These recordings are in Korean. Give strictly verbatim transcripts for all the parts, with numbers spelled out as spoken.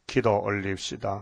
기도 올립시다.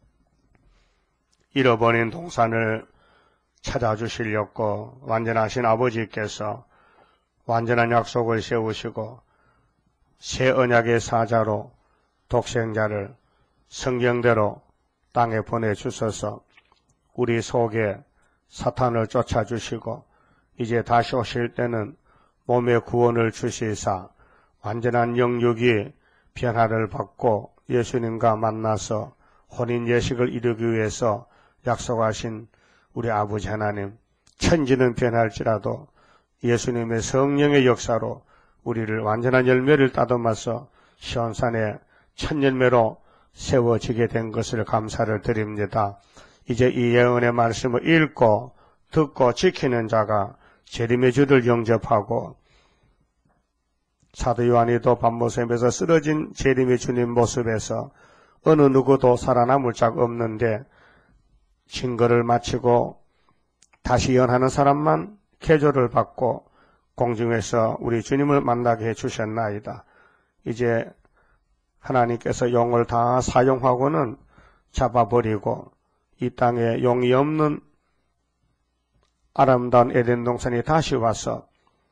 잃어버린 동산을 찾아주시려고 완전하신 아버지께서 완전한 약속을 세우시고 새 언약의 사자로 독생자를 성경대로 땅에 보내주셔서 우리 속에 사탄을 쫓아주시고 이제 다시 오실 때는 몸의 구원을 주시사 완전한 영육이 변화를 받고 예수님과 만나서 혼인 예식을 이루기 위해서 약속하신 우리 아버지 하나님, 천지는 변할지라도 예수님의 성령의 역사로 우리를 완전한 열매를 따듬어서 시온산에 첫 열매로 세워지게 된 것을 감사를 드립니다. 이제 이 예언의 말씀을 읽고 듣고 지키는 자가 재림의 주를 영접하고 사도 요한이도 밤모습에서 쓰러진 재림의 주님 모습에서 어느 누구도 살아남을 자가 없는데 증거를 마치고 다시 연하는 사람만 계조를 받고 공중에서 우리 주님을 만나게 해주셨나이다. 이제 하나님께서 용을 다 사용하고는 잡아버리고 이 땅에 용이 없는 아름다운 에덴 동산이 다시 와서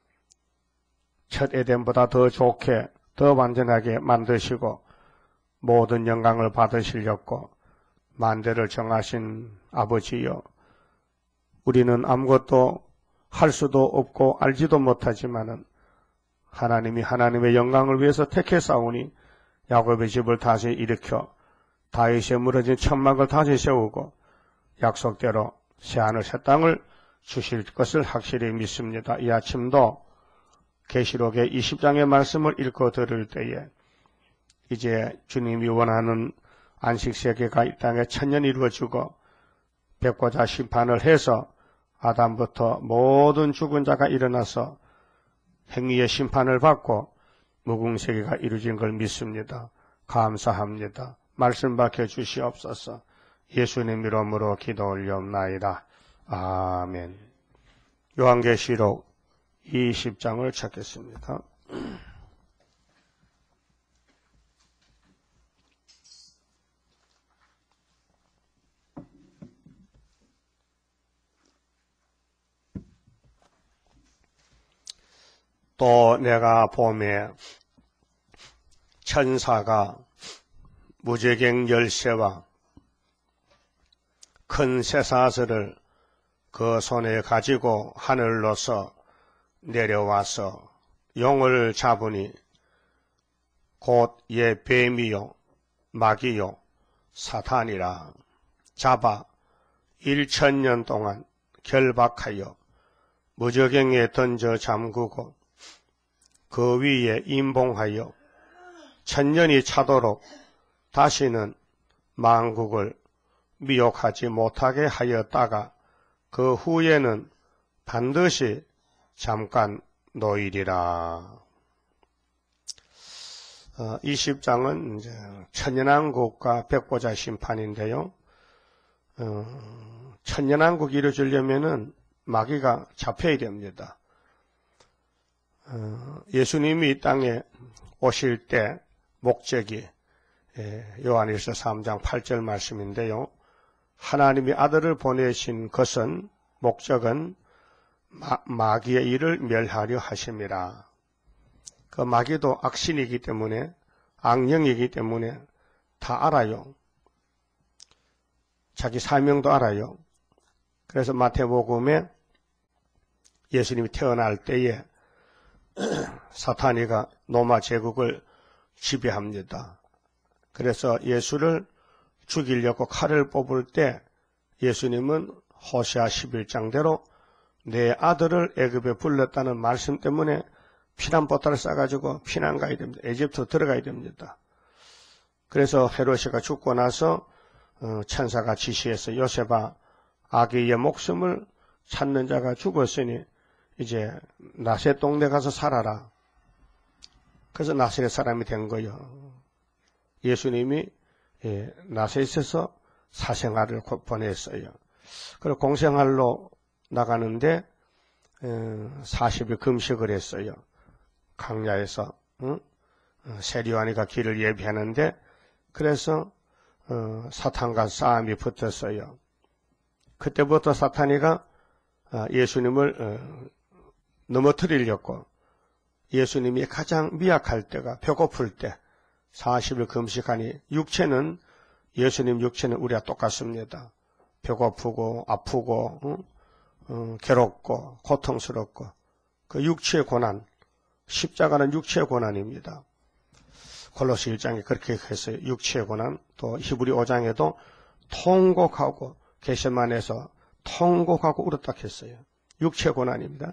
첫 에덴보다 더 좋게 더 완전하게 만드시고 모든 영광을 받으시려고 만대를 정하신 아버지여, 우리는 아무것도 할 수도 없고 알지도 못하지만은 하나님이 하나님의 영광을 위해서 택해 싸우니 야곱의 집을 다시 일으켜 다윗의 무너진 천막을 다시 세우고 약속대로 새하늘 새 땅을 주실 것을 확실히 믿습니다. 이 아침도 계시록의 이십 장의 말씀을 읽고 들을 때에 이제 주님이 원하는 안식세계가 이 땅에 천년 이루어지고 백보자 심판을 해서 아담부터 모든 죽은 자가 일어나서 행위의 심판을 받고 무궁세계가 이루어진 걸 믿습니다. 감사합니다. 말씀 밝혀 주시옵소서. 예수님 이름으로 기도 올려옵나이다. 아멘. 요한계시록 이십 장을 찾겠습니다. 또 내가 보매 천사가 무저갱 열쇠와 큰 쇠사슬을 그 손에 가지고 하늘로서 내려와서 용을 잡으니 곧 예 뱀이요 마귀요 사탄이라. 잡아 일천년 동안 결박하여 무저갱에 던져 잠그고 그 위에 임봉하여 천년이 차도록 다시는 만국을 미혹하지 못하게 하였다가 그 후에는 반드시 잠깐 놓이리라. 어, 이십 장은 이제 천년왕국과 백보자 심판인데요. 어, 천년왕국이 이루어지려면은 마귀가 잡혀야 됩니다. 어, 예수님이 이 땅에 오실 때 목적이 예, 요한일서 삼 장 팔 절 말씀인데요. 하나님이 아들을 보내신 것은 목적은 마, 마귀의 일을 멸하려 하심이라. 그 마귀도 악신이기 때문에 악령이기 때문에 다 알아요. 자기 사명도 알아요. 그래서 마태복음에 예수님이 태어날 때에 사탄이가 로마 제국을 지배합니다. 그래서 예수를 죽이려고 칼을 뽑을 때 예수님은 호세아 십일 장대로 내 아들을 애굽에 불렀다는 말씀 때문에 피난보따를 싸가지고 피난 가야 됩니다. 에집트 들어가야 됩니다. 그래서 헤롯이가 죽고 나서 천사가 지시해서 요셉아, 아기의 목숨을 찾는 자가 죽었으니 이제 나셋 동네 가서 살아라. 그래서 나셋 사람이 된 거예요. 예수님이 예, 나셋에서 사생활을 보냈어요. 그리고 공생활로 나가는데 사십 일 금식을 했어요. 강야에서 응? 세리와니가 길을 예비하는데, 그래서 어, 사탄과 싸움이 붙었어요. 그때부터 사탄이가 예수님을 어, 넘어뜨리려고 예수님이 가장 미약할 때가 배고플 때 사십 일 금식하니 육체는 예수님 육체는 우리와 똑같습니다. 배고프고 아프고 어? 어, 괴롭고 고통스럽고 그 육체의 고난, 십자가는 육체의 고난입니다. 골로새 일 장에 그렇게 했어요. 육체의 고난. 또 히브리 오 장에도 통곡하고 겟세마네에서 통곡하고 울었다 했어요. 육체의 고난입니다.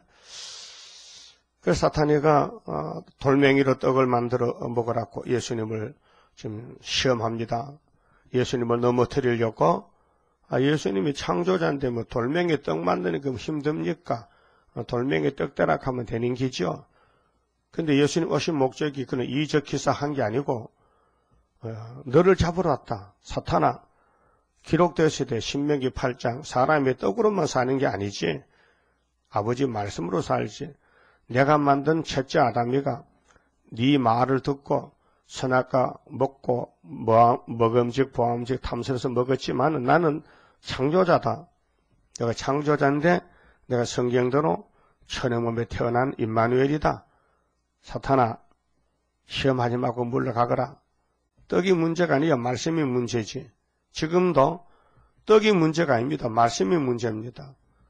그래서 사탄이가 어, 돌멩이로 떡을 만들어 먹으라고 예수님을 지금 시험합니다. 예수님을 넘어뜨리려고 아, 예수님이 창조자인데 뭐 돌멩이 떡 만드는 게 힘듭니까? 어, 돌멩이 떡대락 하면 되는 기죠. 근데 예수님 오신 목적이 그는 이적 기사한 게 아니고 어, 너를 잡으러 왔다. 사탄아, 기록되었을 때 신명기 팔 장 사람의 떡으로만 사는 게 아니지 아버지 말씀으로 살지. 내가 만든 첫째 아담이가 네 말을 듣고 선악과 먹고 먹음직 보암직 탐스러서 먹었지만 나는 창조자다. 내가 창조자인데 내가 성경대로 천의 몸에 태어난 임마누엘이다. 사탄아, 시험하지 말고 물러가거라. 떡이 문제가 아니야. 말씀이 문제지. 지금도 떡이 문제가 아닙니다. 말씀이 문제입니다.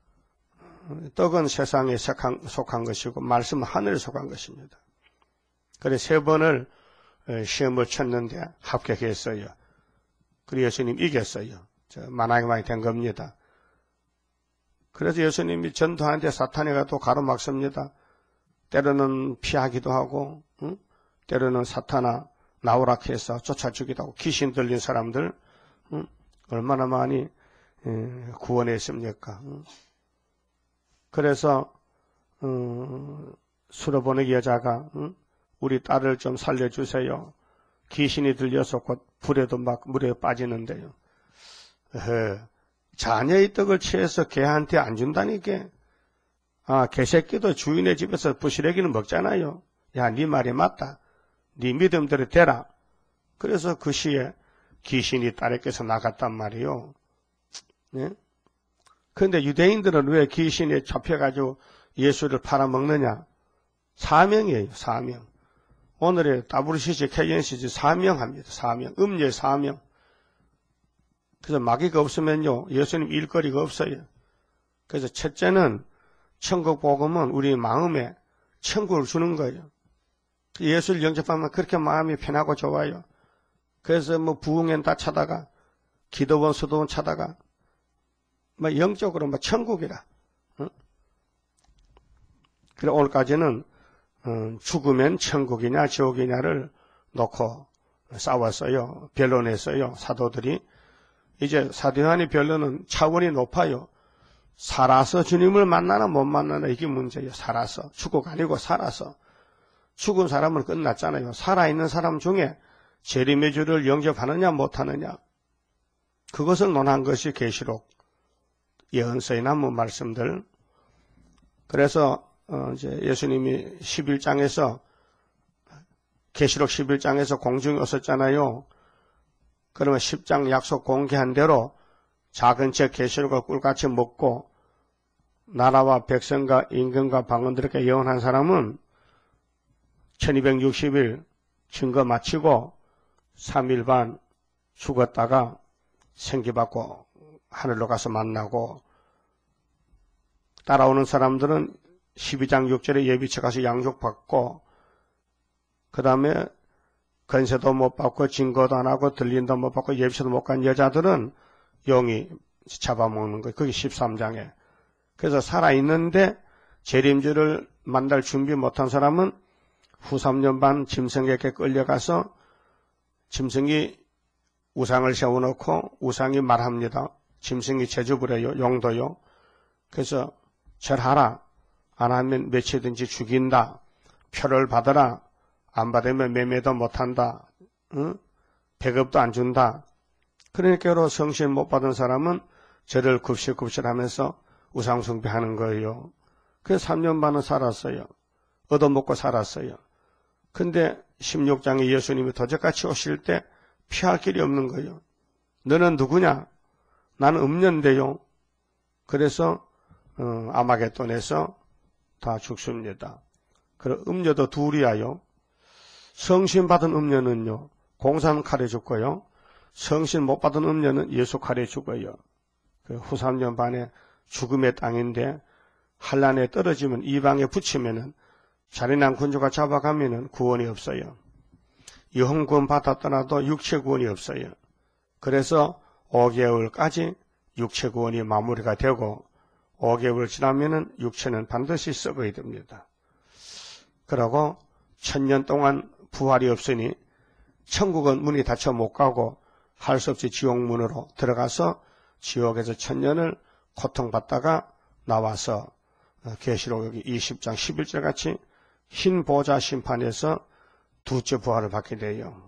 떡은 세상에 속한, 속한 것이고 말씀은 하늘에 속한 것입니다. 그래서 세 번을 시험을 쳤는데 합격했어요. 그리고 예수님 이겼어요. 만하게 많이 된 겁니다. 그래서 예수님이 전도하는데 사탄이가 또 가로막습니다. 때로는 피하기도 하고 응? 때로는 사탄아 나오라 해서 쫓아주기도 하고 귀신 들린 사람들 응? 얼마나 많이 에, 구원했습니까? 응? 그래서 음, 수로보내기 여자가 응? 우리 딸을 좀 살려주세요. 귀신이 들려서 곧 불에도 막 물에 빠지는데요. 어허, 자녀의 떡을 취해서 개한테 안 준다니까. 아, 개새끼도 주인의 집에서 부시래기는 먹잖아요. 야, 네 말이 맞다. 네 믿음대로 되라. 그래서 그 시에 귀신이 딸에게서 나갔단 말이요. 네? 그런데 유대인들은 왜 귀신에 잡혀가지고 예수를 팔아먹느냐? 사명이에요, 사명. 오늘의 더블유씨씨, 케이엔씨씨 사명합니다, 사명. 음료의 사명. 그래서 마귀가 없으면요, 예수님 일거리가 없어요. 그래서 첫째는 천국 복음은 우리 마음에 천국을 주는 거예요. 예수를 영접하면 그렇게 마음이 편하고 좋아요. 그래서 뭐 부흥엔 다 차다가, 기도원, 수도원 차다가, 뭐 영적으로 뭐 천국이라. 응? 그래 오늘까지는 음, 죽으면 천국이냐 지옥이냐를 놓고 싸웠어요. 변론했어요. 사도들이. 이제 사도 요한의 변론은 차원이 높아요. 살아서 주님을 만나나 못 만나나 이게 문제예요. 살아서. 죽고가 아니고 살아서. 죽은 사람은 끝났잖아요. 살아있는 사람 중에 재림의 주를 영접하느냐 못하느냐. 그것을 논한 것이 계시록 예언서에 남은 말씀들. 그래서 어 이제 예수님이 십일 장에서 계시록 십일 장에서 공중에 오셨잖아요. 그러면 십 장 약속 공개한 대로 작은 책 계시록을 꿀같이 먹고 나라와 백성과 임금과 방언들에게 예언한 사람은 천이백육십 일 증거 마치고 삼 일 반 죽었다가 생기받고 하늘로 가서 만나고, 따라오는 사람들은 십이 장 육 절에 예비치 가서 양육받고, 그 다음에 건세도 못 받고 증거도 안 하고 들린도 못 받고 예비치도 못 간 여자들은 용이 잡아먹는 거예요. 그게 십삼 장에. 그래서 살아있는데 재림주를 만날 준비 못한 사람은 후 삼 년 반 짐승에게 끌려가서 짐승이 우상을 세워놓고 우상이 말합니다. 짐승이 제주부려요. 용도요. 그래서 절하라. 안 하면 며칠든지 죽인다. 표를 받아라. 안 받으면 매매도 못한다. 응? 배급도 안 준다. 그러니까 성신 못 받은 사람은 저를 굽실굽실하면서 우상숭배하는 거예요. 그래서 삼 년 반은 살았어요. 얻어먹고 살았어요. 근데 십육 장에 예수님이 도적같이 오실 때 피할 길이 없는 거예요. 너는 누구냐? 나는 음녀인데요. 그래서 어, 아마겟돈에서 다 죽습니다. 그리고 음녀도 둘이야요. 성신 받은 음녀는요, 공산 칼에 죽고요. 성신 못 받은 음녀는 예수 칼에 죽어요. 그 후 삼 년 반에 죽음의 땅인데 환란에 떨어지면 이방에 붙이면은 잔인한 군주가 잡아가면은 구원이 없어요. 영혼 구원 받았더라도 육체 구원이 없어요. 그래서 오 개월까지 육체 구원이 마무리가 되고 오 개월 지나면은 육체는 반드시 썩어야 됩니다. 그러고 천년 동안 부활이 없으니 천국은 문이 닫혀 못 가고 할 수 없이 지옥문으로 들어가서 지옥에서 천년을 고통받다가 나와서 계시록 여기 이십 장 십일 절 같이 흰 보좌 심판에서 두째 부활을 받게 돼요.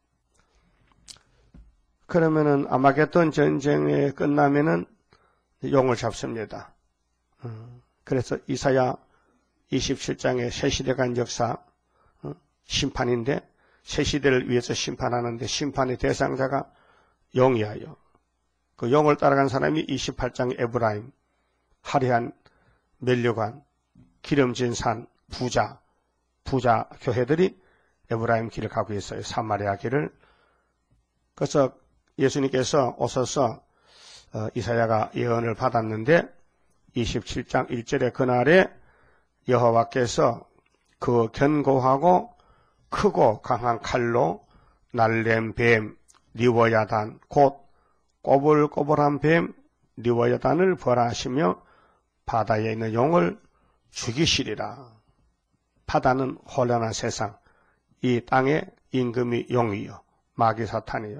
그러면은 아마겟돈 전쟁이 끝나면은 용을 잡습니다. 그래서 이사야 이십칠 장의 새시대 간 역사 심판인데 새시대를 위해서 심판하는데 심판의 대상자가 용이에요. 그 용을 따라간 사람이 이십팔 장의 에브라임, 화려한 면류관, 기름진 산, 부자, 부자 교회들이 에브라임 길을 가고 있어요. 사마리아 길을. 그래서 예수님께서 오셔서 이사야가 예언을 받았는데 이십칠 장 일 절에 그날에 여호와께서 그 견고하고 크고 강한 칼로 날렘 뱀 리워야단 곧 꼬불꼬불한 뱀 리워야단을 벌하시며 바다에 있는 용을 죽이시리라. 바다는 혼란한 세상, 이 땅의 임금이 용이요 마귀 사탄이요.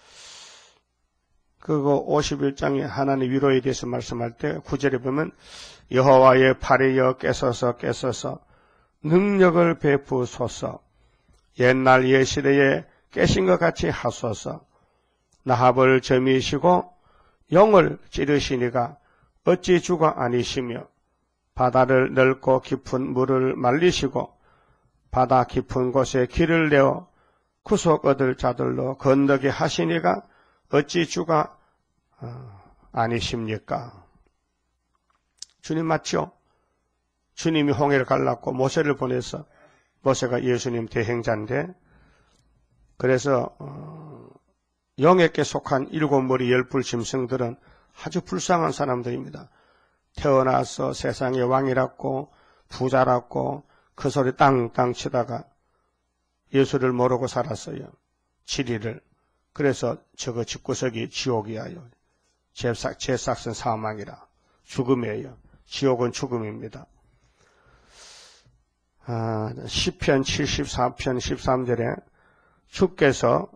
그리고 오십일 장에 하나님 위로에 대해서 말씀할 때 구 절에 보면 여호와의 팔이여 깨서서 깨서서 능력을 베푸소서 옛날 옛시대에 깨신 것 같이 하소서 나합을 점이시고 용을 찌르시니가 어찌 주가 아니시며 바다를 넓고 깊은 물을 말리시고 바다 깊은 곳에 길을 내어 구속 얻을 자들로 건너게 하시니가 어찌 주가 아니십니까? 주님 맞죠? 주님이 홍해를 갈랐고 모세를 보내서 모세가 예수님 대행자인데 그래서 어, 영에게 속한 일곱 머리 열불 짐승들은 아주 불쌍한 사람들입니다. 태어나서 세상의 왕이랐고 부자랐고 그 소리 땅땅 치다가 예수를 모르고 살았어요. 칠 일을. 그래서 저거 집구석이 지옥이야요. 제삭, 제삭은 사망이라. 죽음이에요. 지옥은 죽음입니다. 아, 시편 칠십사 편 십삼 절에 주께서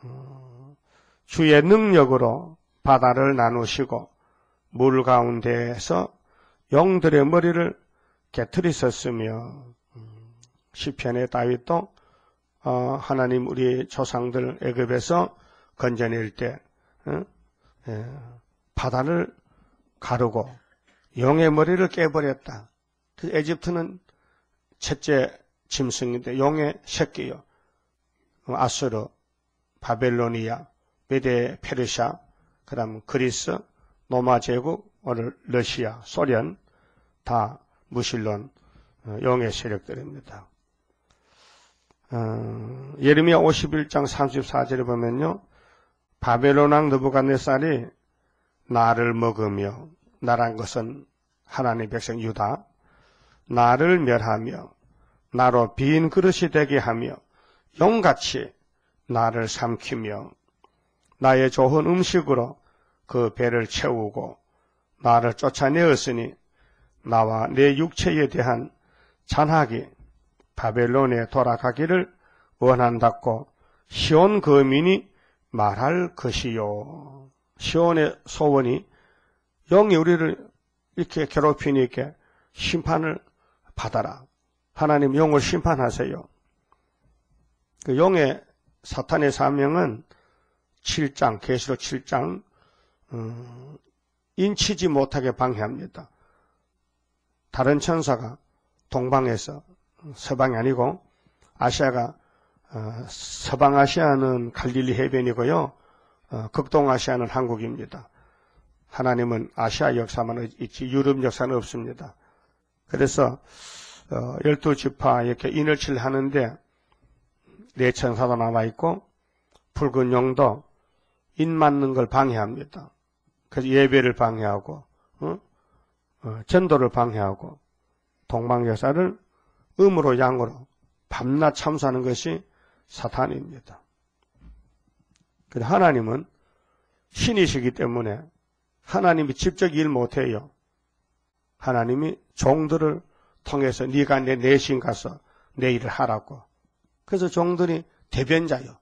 주의 능력으로 바다를 나누시고 물 가운데에서 용들의 머리를 깨트리셨으며 시편의 다윗도 어, 하나님 우리 조상들 애굽에서 건져낼 때 어? 예, 바다를 가르고 용의 머리를 깨버렸다. 그 에집트는 첫째 짐승인데 용의 새끼요. 아수르, 바벨로니아, 메데 페르시아, 그 다음 그리스, 로마 제국, 오늘 러시아, 소련 다 무신론 용의 세력들입니다. 어, 예레미야 오십일 장 삼십사 절에 보면요. 바벨론 왕 느부갓네살이 나를 먹으며 나란 것은 하나님의 백성 유다 나를 멸하며 나로 빈 그릇이 되게 하며 용같이 나를 삼키며 나의 좋은 음식으로 그 배를 채우고 나를 쫓아내었으니 나와 내 육체에 대한 잔악이 바벨론에 돌아가기를 원한다고 시온 거민이 말할 것이요. 시온의 소원이 영이 우리를 이렇게 괴롭히니까 심판을 받아라. 하나님 용을 심판하세요. 그 용의 사탄의 사명은 칠 장, 계시록 칠 장 음, 인치지 못하게 방해합니다. 다른 천사가 동방에서 서방이 아니고 아시아가 어, 서방 아시아는 갈릴리 해변이고요. 어, 극동아시아는 한국입니다. 하나님은 아시아 역사만 있지 유럽 역사는 없습니다. 그래서 어, 열두 지파 이렇게 인을치를 하는데 내천사도 남아있고 붉은 용도 인 맞는 걸 방해합니다. 그래서 예배를 방해하고 어? 어, 전도를 방해하고 동방역사를 음으로 양으로 밤낮 참수하는 것이 사탄입니다. 그런데 하나님은 신이시기 때문에 하나님이 직접 일 못해요. 하나님이 종들을 통해서 네가 내 내신 가서 내 일을 하라고. 그래서 종들이 대변자요.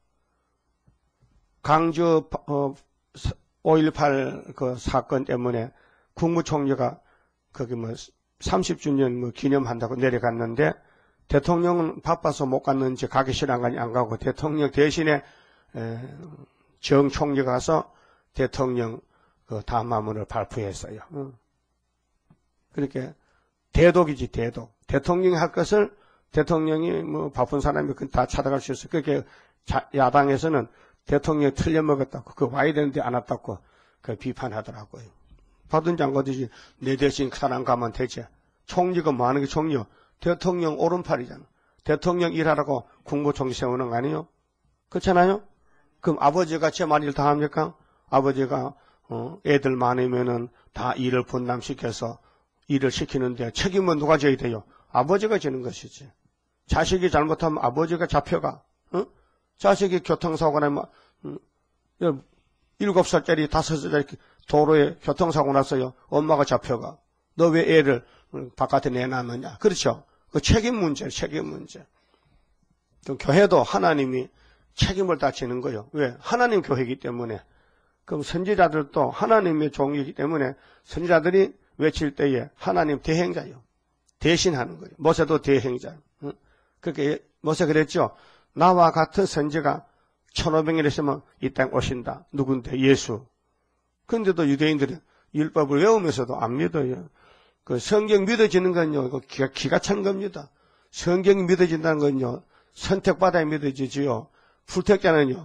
광주 어, 오일팔 그 사건 때문에 국무총리가 거기 뭐 삼십 주년 뭐 기념한다고 내려갔는데 대통령은 바빠서 못 갔는지 가기 싫은 거니 안 가고 대통령 대신에 에, 정 총리가 가서 대통령 그 담화문을 발표했어요. 응. 그렇게 대독이지 대독. 대통령이 할 것을 대통령이 뭐 바쁜 사람이 다 찾아갈 수 있어요. 그렇게 자, 야당에서는 대통령이 틀려먹었다고 그 와야 되는데 안 왔다고 그 비판하더라고요. 받은지 안 받든지 내 대신 그 사람 가면 되지. 총리가 뭐 하는 게 총리요? 대통령 오른팔이잖아. 대통령 일하라고 국무총리 세우는 거 아니에요? 그렇잖아요? 그럼 아버지가 제 말을 다 합니까? 아버지가 어, 애들 많으면은 다 일을 분담시켜서 일을 시키는데 책임은 누가 져야 돼요? 아버지가 지는 것이지. 자식이 잘못하면 아버지가 잡혀가. 어? 자식이 교통사고 나면 음, 일곱 살짜리 다섯 살짜리 도로에 교통사고 났어요. 엄마가 잡혀가. 너 왜 애를 바깥에 내놨느냐. 그렇죠. 그 책임 문제, 책임 문제. 그 교회도 하나님이 책임을 다 지는 거예요. 왜? 하나님 교회이기 때문에. 그럼 선지자들도 하나님의 종이기 때문에 선지자들이 외칠 때에 하나님 대행자요. 대신하는 거예요. 모세도 대행자요. 그렇게 모세 그랬죠. 나와 같은 선지가 천오백 년 있으면 이 땅 오신다. 누군데? 예수. 그런데도 유대인들이 율법을 외우면서도 안 믿어요. 그 성경 믿어지는 건요, 그 기가, 기가 찬 겁니다. 성경이 믿어진다는 건요, 선택받아야 믿어지지요. 불택자는요,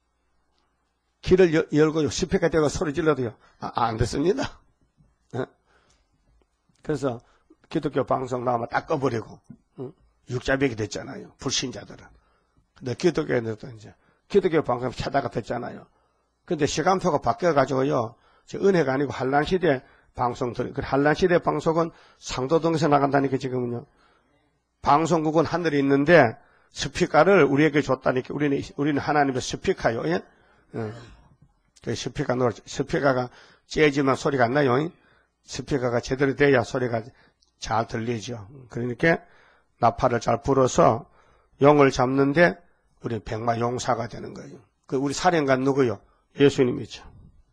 길을 여, 열고 스피커 대고 소리 질러도요, 아, 안 됐습니다. 어? 그래서 기독교 방송 나오면 딱 꺼버리고, 어? 육자백이 됐잖아요. 불신자들은. 근데 기독교인들도 이제, 기독교 방송 찾아가 됐잖아요. 근데 시간표가 바뀌어가지고요, 은혜가 아니고 한란시대 방송들, 그 한란시대 방송은 상도동에서 나간다니까 지금은요. 방송국은 하늘에 있는데 스피커를 우리에게 줬다니까 우리는, 우리는 하나님의 스피커요. 예? 예. 그 스피커 노래, 스피커가 째지만 소리가 안 나요. 스피커가 제대로 돼야 소리가 잘 들리죠. 그러니까 나팔을 잘 불어서 용을 잡는데 우리 백마 용사가 되는 거예요. 그 우리 사령관 누구요? 예수님이죠.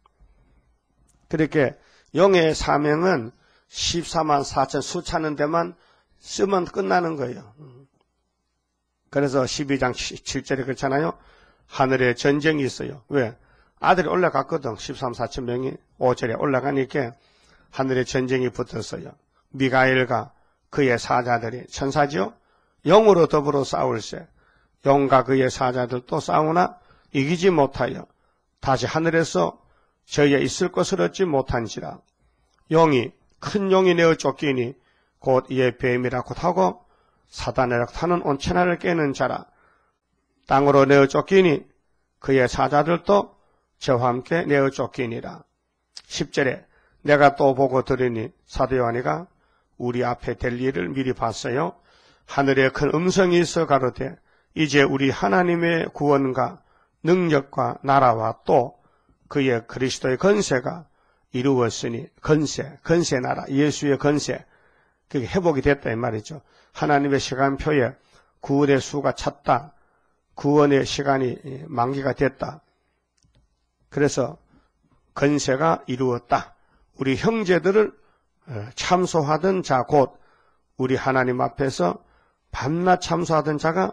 그렇게 용의 사명은 십사만 사천 수차는 데만 쓰면 끝나는 거예요. 그래서 십이 장 칠 절에 그렇잖아요. 하늘에 전쟁이 있어요. 왜? 아들이 올라갔거든. 십삼, 사천 명이 오 절에 올라가니까 하늘에 전쟁이 붙었어요. 미가엘과 그의 사자들이 천사죠. 용으로 더불어 싸울세. 용과 그의 사자들도 싸우나 이기지 못하여 다시 하늘에서 저희에 있을 것을 얻지 못한지라. 용이 큰 용이 내어 쫓기니 곧 이에 뱀이라 곧 하고 사단이라 타는 온천하를 깨는 자라. 땅으로 내어 쫓기니 그의 사자들도 저와 함께 내어 쫓기니라. 십 절에 내가 또 보고 들으니 사도 요한이가 우리 앞에 될 일을 미리 봤어요. 하늘에 큰 음성이 있어 가로되 이제 우리 하나님의 구원과 능력과 나라와 또 그의 그리스도의 건세가 이루었으니 건세, 건세 나라, 예수의 건세 그게 회복이 됐다 이 말이죠. 하나님의 시간표에 구원의 수가 찼다. 구원의 시간이 만기가 됐다. 그래서 건세가 이루었다. 우리 형제들을 참소하던 자 곧 우리 하나님 앞에서 밤낮 참소하던 자가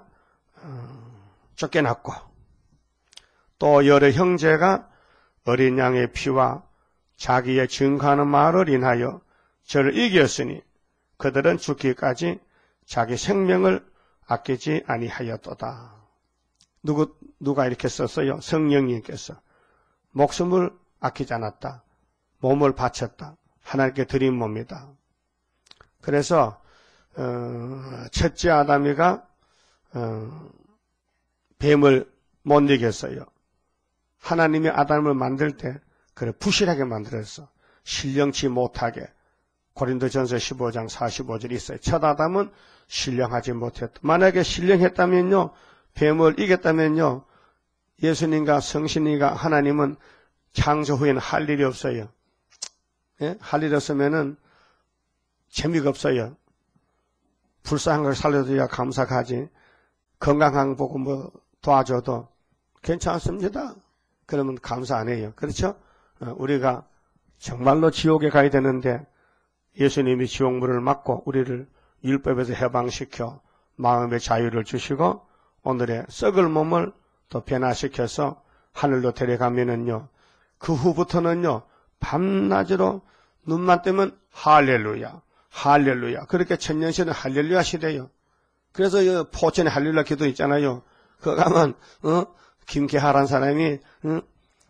쫓겨났고 또 여러 형제가 어린 양의 피와 자기의 증거하는 말을 인하여 저를 이겼으니 그들은 죽기까지 자기 생명을 아끼지 아니하였도다. 누구, 누가 이렇게 썼어요? 성령님께서. 목숨을 아끼지 않았다. 몸을 바쳤다. 하나님께 드린 몸이다. 그래서 어, 첫째 아담이가 어, 뱀을 못 이겼어요. 하나님이 아담을 만들 때 그래 부실하게 만들었어. 신령치 못하게. 고린도전서 십오 장 사십오 절 있어요. 첫 아담은 신령하지 못했다. 만약에 신령했다면요, 뱀을 이겼다면요, 예수님과 성신이가 하나님은 창조 후에는 할 일이 없어요. 예? 할 일이 없으면은 재미가 없어요. 불쌍한 걸 살려줘야 감사하지. 건강한 거 보고 뭐 도와줘도 괜찮습니다. 그러면 감사 안 해요. 그렇죠? 우리가 정말로 지옥에 가야 되는데 예수님이 지옥물을 맞고 우리를 율법에서 해방시켜 마음의 자유를 주시고 오늘의 썩을 몸을 더 변화시켜서 하늘로 데려가면은요, 그 후부터는요, 밤낮으로 눈만 뜨면 할렐루야, 할렐루야. 그렇게 천년시는 할렐루야 시대요. 그래서 이 포천에 할렐루야 기도 있잖아요. 그거 가면 어? 김계하란 사람이 어?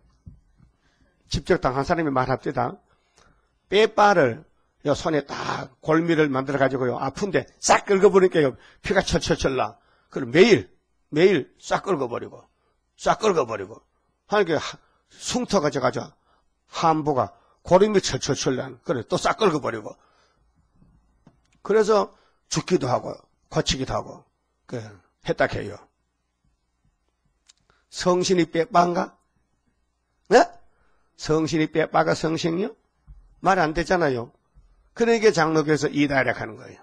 집적당한 사람이 말합니다. 빼빠를 요 손에 딱 골미를 만들어 가지고요, 아픈데 싹 긁어버리니까요, 피가 철철철 나. 그럼 매일 매일 싹 긁어버리고 싹 긁어버리고 하니까 숭터가 져가지고 함부가 고름이 철철철 난. 그래 또 싹 긁어버리고. 그래서 죽기도 하고 고치기도 하고 그 했다 해요. 성신이 빼빠인가? 네? 성신이 빼빠가 성신이요? 말 안 되잖아요. 그러니까 장로교에서 이다이라 하는 거예요.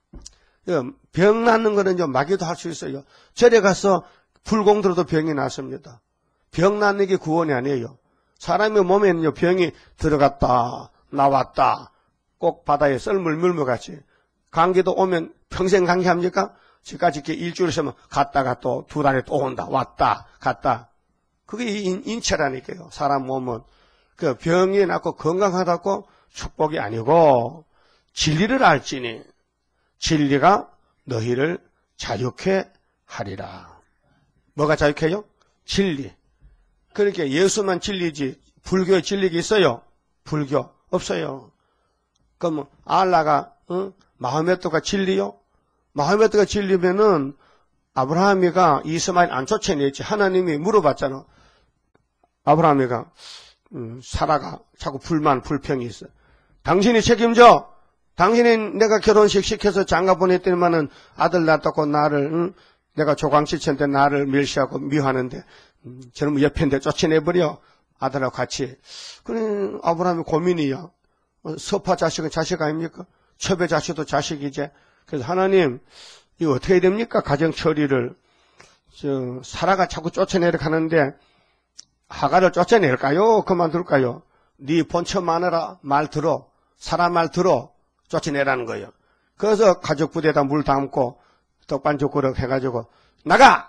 병 낫는 거는 좀 마귀도 할 수 있어요. 절에 가서 불공 들어도 병이 났습니다. 병 낫는 게 구원이 아니에요. 사람의 몸에는요, 병이 들어갔다 나왔다, 꼭 바다에 썰물 물물같이. 감기도 오면 평생 감기합니까? 지금까지 이렇게 일주일 있으면 갔다가 또 두 달에 또 온다, 왔다 갔다. 그게 인, 인체라니까요. 사람 몸은 그 병이 낫고 건강하다고 축복이 아니고, 진리를 알지니 진리가 너희를 자유케 하리라. 뭐가 자유케요? 진리. 그러니까 예수만 진리지 불교에 진리가 있어요? 불교 없어요. 그럼 알라가 어? 마호메트가 진리요? 마호메트가 진리면은 아브라함이가 이스마엘 안 쫓아냈지. 하나님이 물어봤잖아. 아브라함이가 음, 사라가 자꾸 불만 불평이 있어. 당신이 책임져. 당신이 내가 결혼식 시켜서 장가 보냈더니만은 아들 낳았다고 나를 응? 내가 조광시천때 나를 멸시하고 미워하는데 음, 저놈 옆인데 쫓아내버려. 아들하고 같이. 그래 아브라함이 고민이야. 서파 자식은 자식 아닙니까? 첩의 자식도 자식이지. 그래서 하나님 이거 어떻게 해야 됩니까? 가정 처리를. 저 사라가 자꾸 쫓아내려 가는데 하가를 쫓아낼까요? 그만둘까요? 네 본처 마누라 말 들어. 사람 말 들어. 쫓아내라는 거예요. 그래서 가족 부대에다 물 담고 떡반죽그릇 해가지고 나가!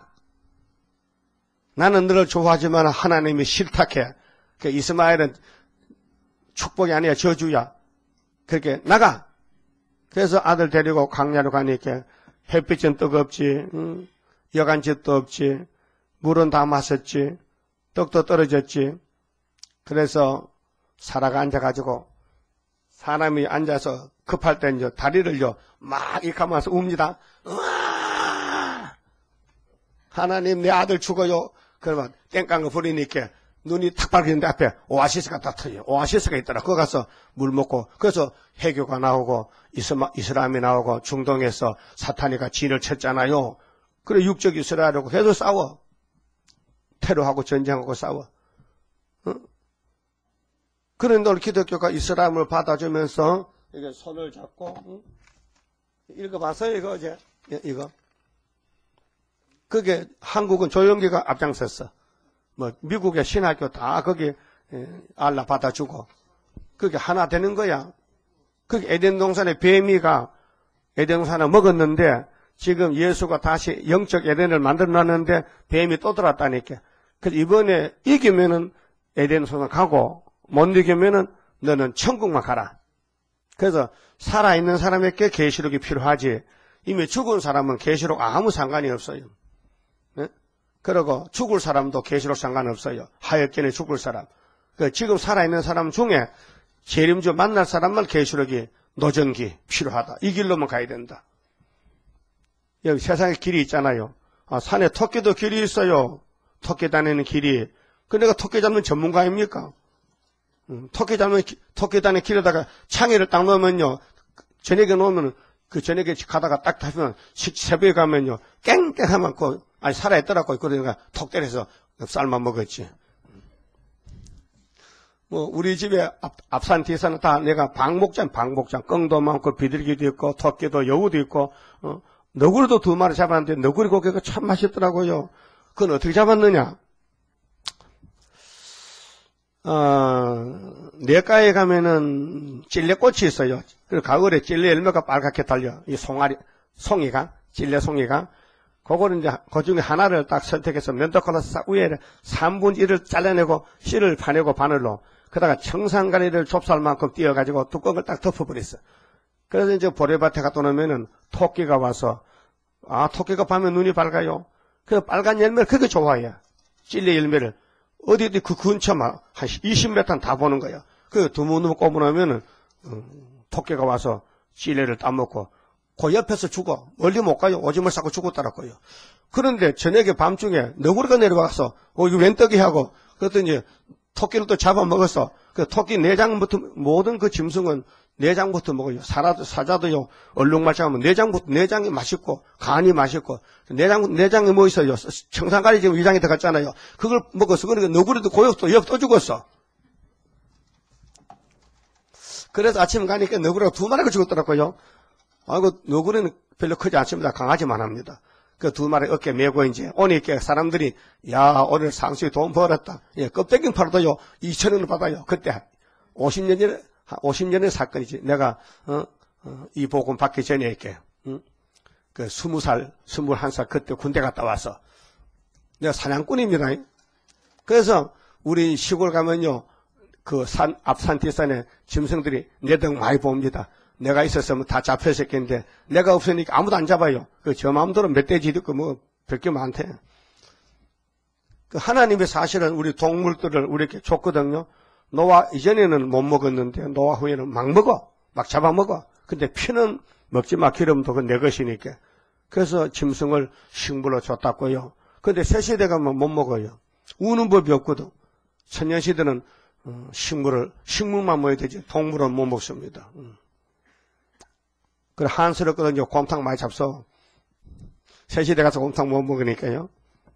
나는 너를 좋아하지만 하나님이 싫다 해. 그 이스마엘은 축복이 아니야 저주야. 그렇게 나가! 그래서 아들 데리고 강야로 가니까 햇빛은 뜨겁지, 응? 여간집도 없지, 물은 다 마셨지, 떡도 떨어졌지. 그래서 사라가 앉아가지고 사람이 앉아서 급할 때 이제 다리를요 막 이렇게 하면서 웁니다. 으아! 하나님 내 아들 죽어요. 그러면 땡깡을 부리니까 눈이 탁 밝히는데 앞에 오아시스가 딱 터요. 오아시스가 있더라. 거기 가서 물 먹고. 그래서 해교가 나오고 이스마, 이스라엘이 나오고 중동에서 사탄이가 진을 쳤잖아요. 그래 육적 이스라엘하고 계속 싸워. 테러하고 전쟁하고 싸워. 어? 그런데 오늘 기독교가 이스라엘을 받아주면서 이게 손을 잡고 응? 읽어봤어요 이거 어제 이거 그게 한국은 조영기가 앞장섰어. 뭐 미국의 신학교 다 거기 알라 받아주고 그게 하나 되는 거야. 그게 에덴 동산의 뱀이가 에덴 동산을 먹었는데 지금 예수가 다시 영적 에덴을 만들어놨는데 뱀이 또 들어왔다니까. 그래서 이번에 이기면은 에덴 동산 가고 못 이기면은 너는 천국만 가라. 그래서 살아있는 사람에게 계시록이 필요하지. 이미 죽은 사람은 계시록 아무 상관이 없어요. 네? 그리고 죽을 사람도 계시록 상관없어요. 하엽견에 죽을 사람. 그 지금 살아있는 사람 중에 재림주 만날 사람만 계시록이 노전기 필요하다. 이 길로만 가야 된다. 여기 세상에 길이 있잖아요. 아, 산에 토끼도 길이 있어요. 토끼 다니는 길이. 그 내가 토끼 잡는 전문가입니까? 음, 토끼 잡는, 토끼 다니는 길에다가 창의를 딱 넣으면요. 저녁에 놓으면 그 저녁에 가다가 딱 타면 새벽에 가면요. 깽깽하면 그, 아니 살아있더라고. 그러니까 톡 때려서 쌀만 먹었지. 뭐, 우리 집에 앞, 앞산 뒤산은 다 내가 방목장, 방목장, 껑도 많고 비둘기도 있고 토끼도 여우도 있고, 어, 너구리도 두 마리 잡았는데 너구리 고기가 참 맛있더라고요. 그건 어떻게 잡았느냐? 어, 내과에 가면은 찔레꽃이 있어요. 그리고 가을에 찔레 열매가 빨갛게 달려. 이 송아리, 송이가, 찔레 송이가. 그거를 이제 그 중에 하나를 딱 선택해서 면도칼로 싹 위에 삼분의 일을 잘라내고 씨를 파내고 바늘로 그다가 청산가리를 좁쌀만큼 띄어가지고 뚜껑을 딱 덮어버렸어. 그래서 이제 보레밭에 갔다 오면은 토끼가 와서 아 토끼가 밤에 눈이 밝아요. 그 빨간 열매를 그렇게 좋아해요. 찔레 열매를 어디 어디 그 근처만 한 이십 미터 다 보는 거야. 그 두무두무 꼬부나면은 음, 토끼가 와서 찔레를 따먹고 그 옆에서 죽어. 멀리 못 가요. 오줌을 싸고 죽었더라고요. 그런데 저녁에 밤중에 너구리가 내려와서 어 이거 웬 떡이 하고 그랬더니 토끼를 또 잡아먹었어. 그 토끼 내장부터 모든 그 짐승은 내장부터 먹어요. 사자도, 사자도요. 얼룩말짱하면 내장부터 내장이 맛있고 간이 맛있고 내장 내장에 뭐 있어요? 청산가리 지금 위장에 들어갔잖아요. 그걸 먹었어. 그러니까 너구리도 고역도 옆 또 죽었어. 그래서 아침 가니까 너구리가 두 마리가 죽었더라고요. 아이고, 너구리는 별로 크지 않습니다. 강하지만 합니다. 그 두 마리 어깨 메고 이제, 오니까 사람들이, 야, 오늘 상수에 돈 벌었다. 예, 껍데기 팔아도요, 이천 원을 받아요. 그때, 오십 년 전에, 오십 년의 사건이지. 내가, 어, 어, 이 복음 받기 전에 이렇게, 응? 그 스무 살, 스물한 살 그때 군대 갔다 와서, 내가 사냥꾼입니다. 그래서, 우리 시골 가면요, 그 산, 앞산 뒷산에 짐승들이 내 등 많이 봅니다. 내가 있었으면 다 잡혔었겠는데 내가 없으니까 아무도 안 잡아요. 그 저 마음대로 멧돼지도 있고 뭐 별게 많대. 그 하나님의 사실은 우리 동물들을 우리에게 줬거든요. 노아 이전에는 못 먹었는데 노아 후에는 막 먹어. 막 잡아먹어. 근데 피는 먹지 마. 기름도 그 내 것이니까. 그래서 짐승을 식물로 줬다고요. 근데 새 시대 가면 못 먹어요. 우는 법이 없거든. 천년시대는 식물을 식물만 먹어야 되지 동물은 못 먹습니다. 그래, 한스럽거든요. 곰탕 많이 잡숴. 새시대 가서 곰탕 못 먹으니까요.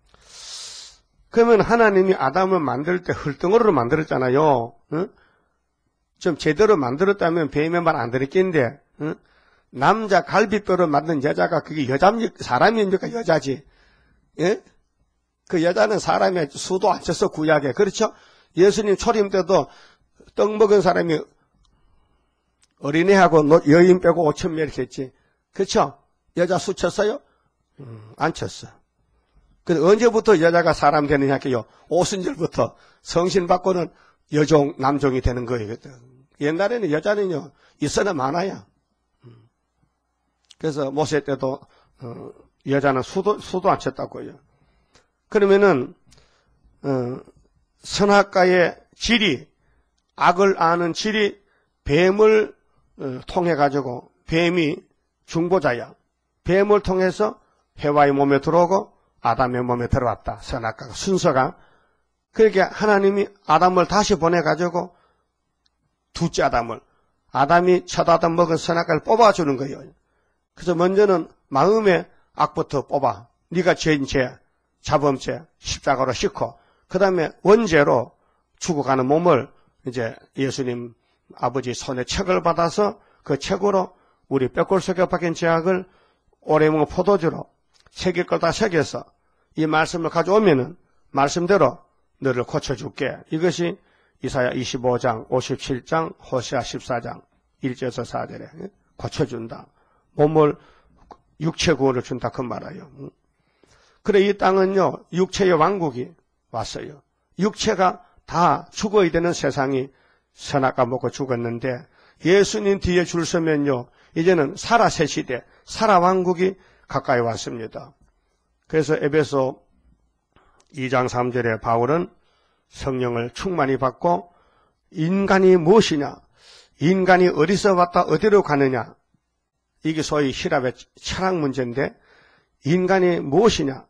그러면 하나님이 아담을 만들 때 흙덩어리로 만들었잖아요. 응? 좀 제대로 만들었다면 뱀의 말 안 들었겠는데, 응? 남자 갈비뼈로 만든 여자가 그게 여자입니까? 사람입니까? 여자지. 예? 그 여자는 사람의 수도 안 쳤어, 구약에. 그렇죠? 예수님 초림 때도 떡 먹은 사람이 어린애하고 여인 빼고 오천 명 이렇게 했지. 그렇죠? 여자 수 쳤어요? 음, 안 쳤어. 근데 언제부터 여자가 사람 되느냐 할게요. 오순절부터 성신 받고는 여종, 남종이 되는 거예요. 옛날에는 여자는요, 있어나 많아야. 그래서 모세 때도 어, 여자는 수도 수도 안 쳤다고요. 그러면은 어, 선악과의 질이 악을 아는 질이 뱀을 어, 통해 가지고 뱀이 중보자야. 뱀을 통해서 해와의 몸에 들어오고 아담의 몸에 들어왔다. 선악과가 순서가. 그렇게 하나님이 아담을 다시 보내 가지고 둘째 아담을 아담이 첫 아담 먹은 선악과를 뽑아주는 거예요. 그래서 먼저는 마음의 악부터 뽑아. 네가 죄인 죄, 자범죄, 십자가로 싣고 그 다음에 원죄로 죽어가는 몸을 이제 예수님 아버지 손에 책을 받아서 그 책으로 우리 뼈골 속에 박힌 죄악을 오래 먹은 포도주로 새길 걸 다 새겨서 이 말씀을 가져오면은 말씀대로 너를 고쳐줄게. 이것이 이사야 이십오 장, 오십칠 장, 호세아 십사 장 일 절에서 사 절에 고쳐준다. 몸을 육체 구원을 준다 그 말이에요. 그래 이 땅은요 육체의 왕국이 왔어요. 육체가 다 죽어야 되는 세상이 선악과 먹고 죽었는데 예수님 뒤에 줄 서면요 이제는 살아 새 시대, 살아 왕국이 가까이 왔습니다. 그래서 에베소 이 장 삼 절에 바울은 성령을 충만히 받고 인간이 무엇이냐, 인간이 어디서 왔다 어디로 가느냐, 이게 소위 히랍의 철학 문제인데 인간이 무엇이냐,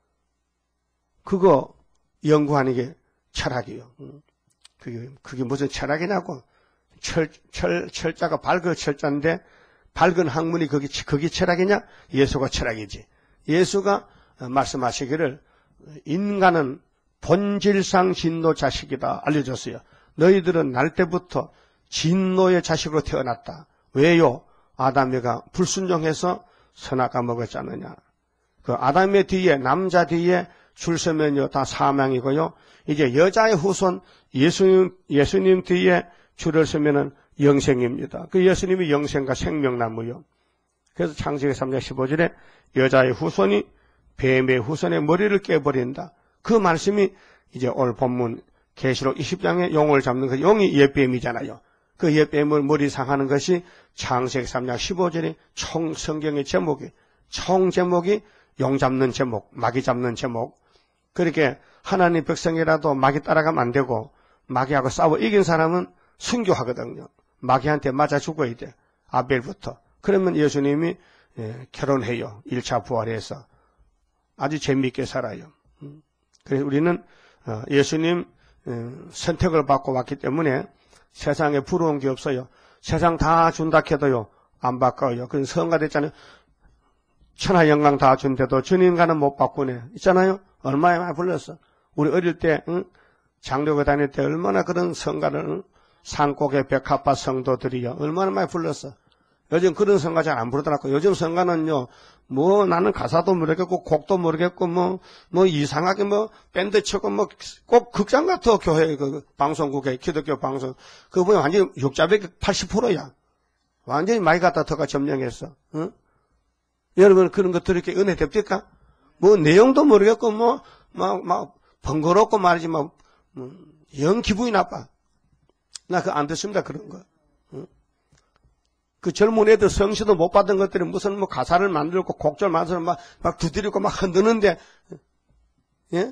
그거 연구하는 게 철학이에요. 그게, 그게 무슨 철학이냐고. 철, 철, 철자가 밝은 철자인데 밝은 학문이 그게, 그게 철학이냐? 예수가 철학이지. 예수가 말씀하시기를 인간은 본질상 진노 자식이다 알려줬어요. 너희들은 날 때부터 진노의 자식으로 태어났다. 왜요? 아담이가 불순종해서 선악과 먹었지 않느냐. 그 아담의 뒤에, 남자 뒤에 줄 서면요 다 사망이고요. 이제 여자의 후손 예수님, 예수님 뒤에 줄을 서면은 영생입니다. 그 예수님이 영생과 생명나무요. 그래서 창세기 삼 장 십오 절에 여자의 후손이 뱀의 후손의 머리를 깨버린다. 그 말씀이 이제 오늘 본문 계시록 이십 장에 용을 잡는 그 용이 옛뱀이잖아요. 그 옛뱀을 머리 상하는 것이 창세기 삼 장 십오 절의 총 성경의 제목이, 총 제목이 용 잡는 제목, 마귀 잡는 제목. 그렇게 하나님 백성이라도 마귀 따라가면 안 되고 마귀하고 싸워 이긴 사람은 순교하거든요. 마귀한테 맞아 죽어야 돼. 아벨부터. 그러면 예수님이 예, 결혼해요. 일 차 부활해서. 아주 재미있게 살아요. 그래서 우리는 예수님 선택을 받고 왔기 때문에 세상에 부러운 게 없어요. 세상 다 준다 해도요 안 바꿔요. 그래서 성가 됐잖아요. 천하 영광 다 준대도 주님과는 못 바꾸네. 있잖아요. 얼마나 많이 불렀어. 우리 어릴 때 응? 장로교 다닐 때 얼마나 그런 성가를 응? 산곡의 백합화 성도들이요 얼마나 많이 불렀어. 요즘 그런 성가 잘 안 부르더라고. 요즘 성가는요 뭐 나는 가사도 모르겠고 곡도 모르겠고 뭐 뭐 이상하게 뭐 밴드 치고 뭐 꼭 극장 같아. 교회 그 방송국에 기독교 방송 그거 보면 완전히 육자백 팔십 퍼센트야. 완전히 많이 갖다 더가 점령했어. 응? 여러분 그런 것들 이렇게 은혜 됩니까? 뭐 내용도 모르겠고 뭐 막 막 번거롭고 말이지 뭐 영 기분이 나빠. 나 그거 안 듣습니다 그런 거. 응? 그 젊은 애들 성시도 못 받은 것들이 무슨 뭐 가사를 만들고 곡절 만들고 막, 막 두드리고 막 흔드는데, 예?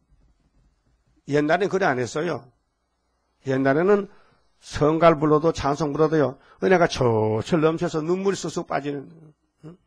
옛날엔 그래 안 했어요. 옛날에는 성가를 불러도 찬송 불러도요, 은혜가 철철 넘쳐서 눈물이 쑥쑥 빠지는. 응?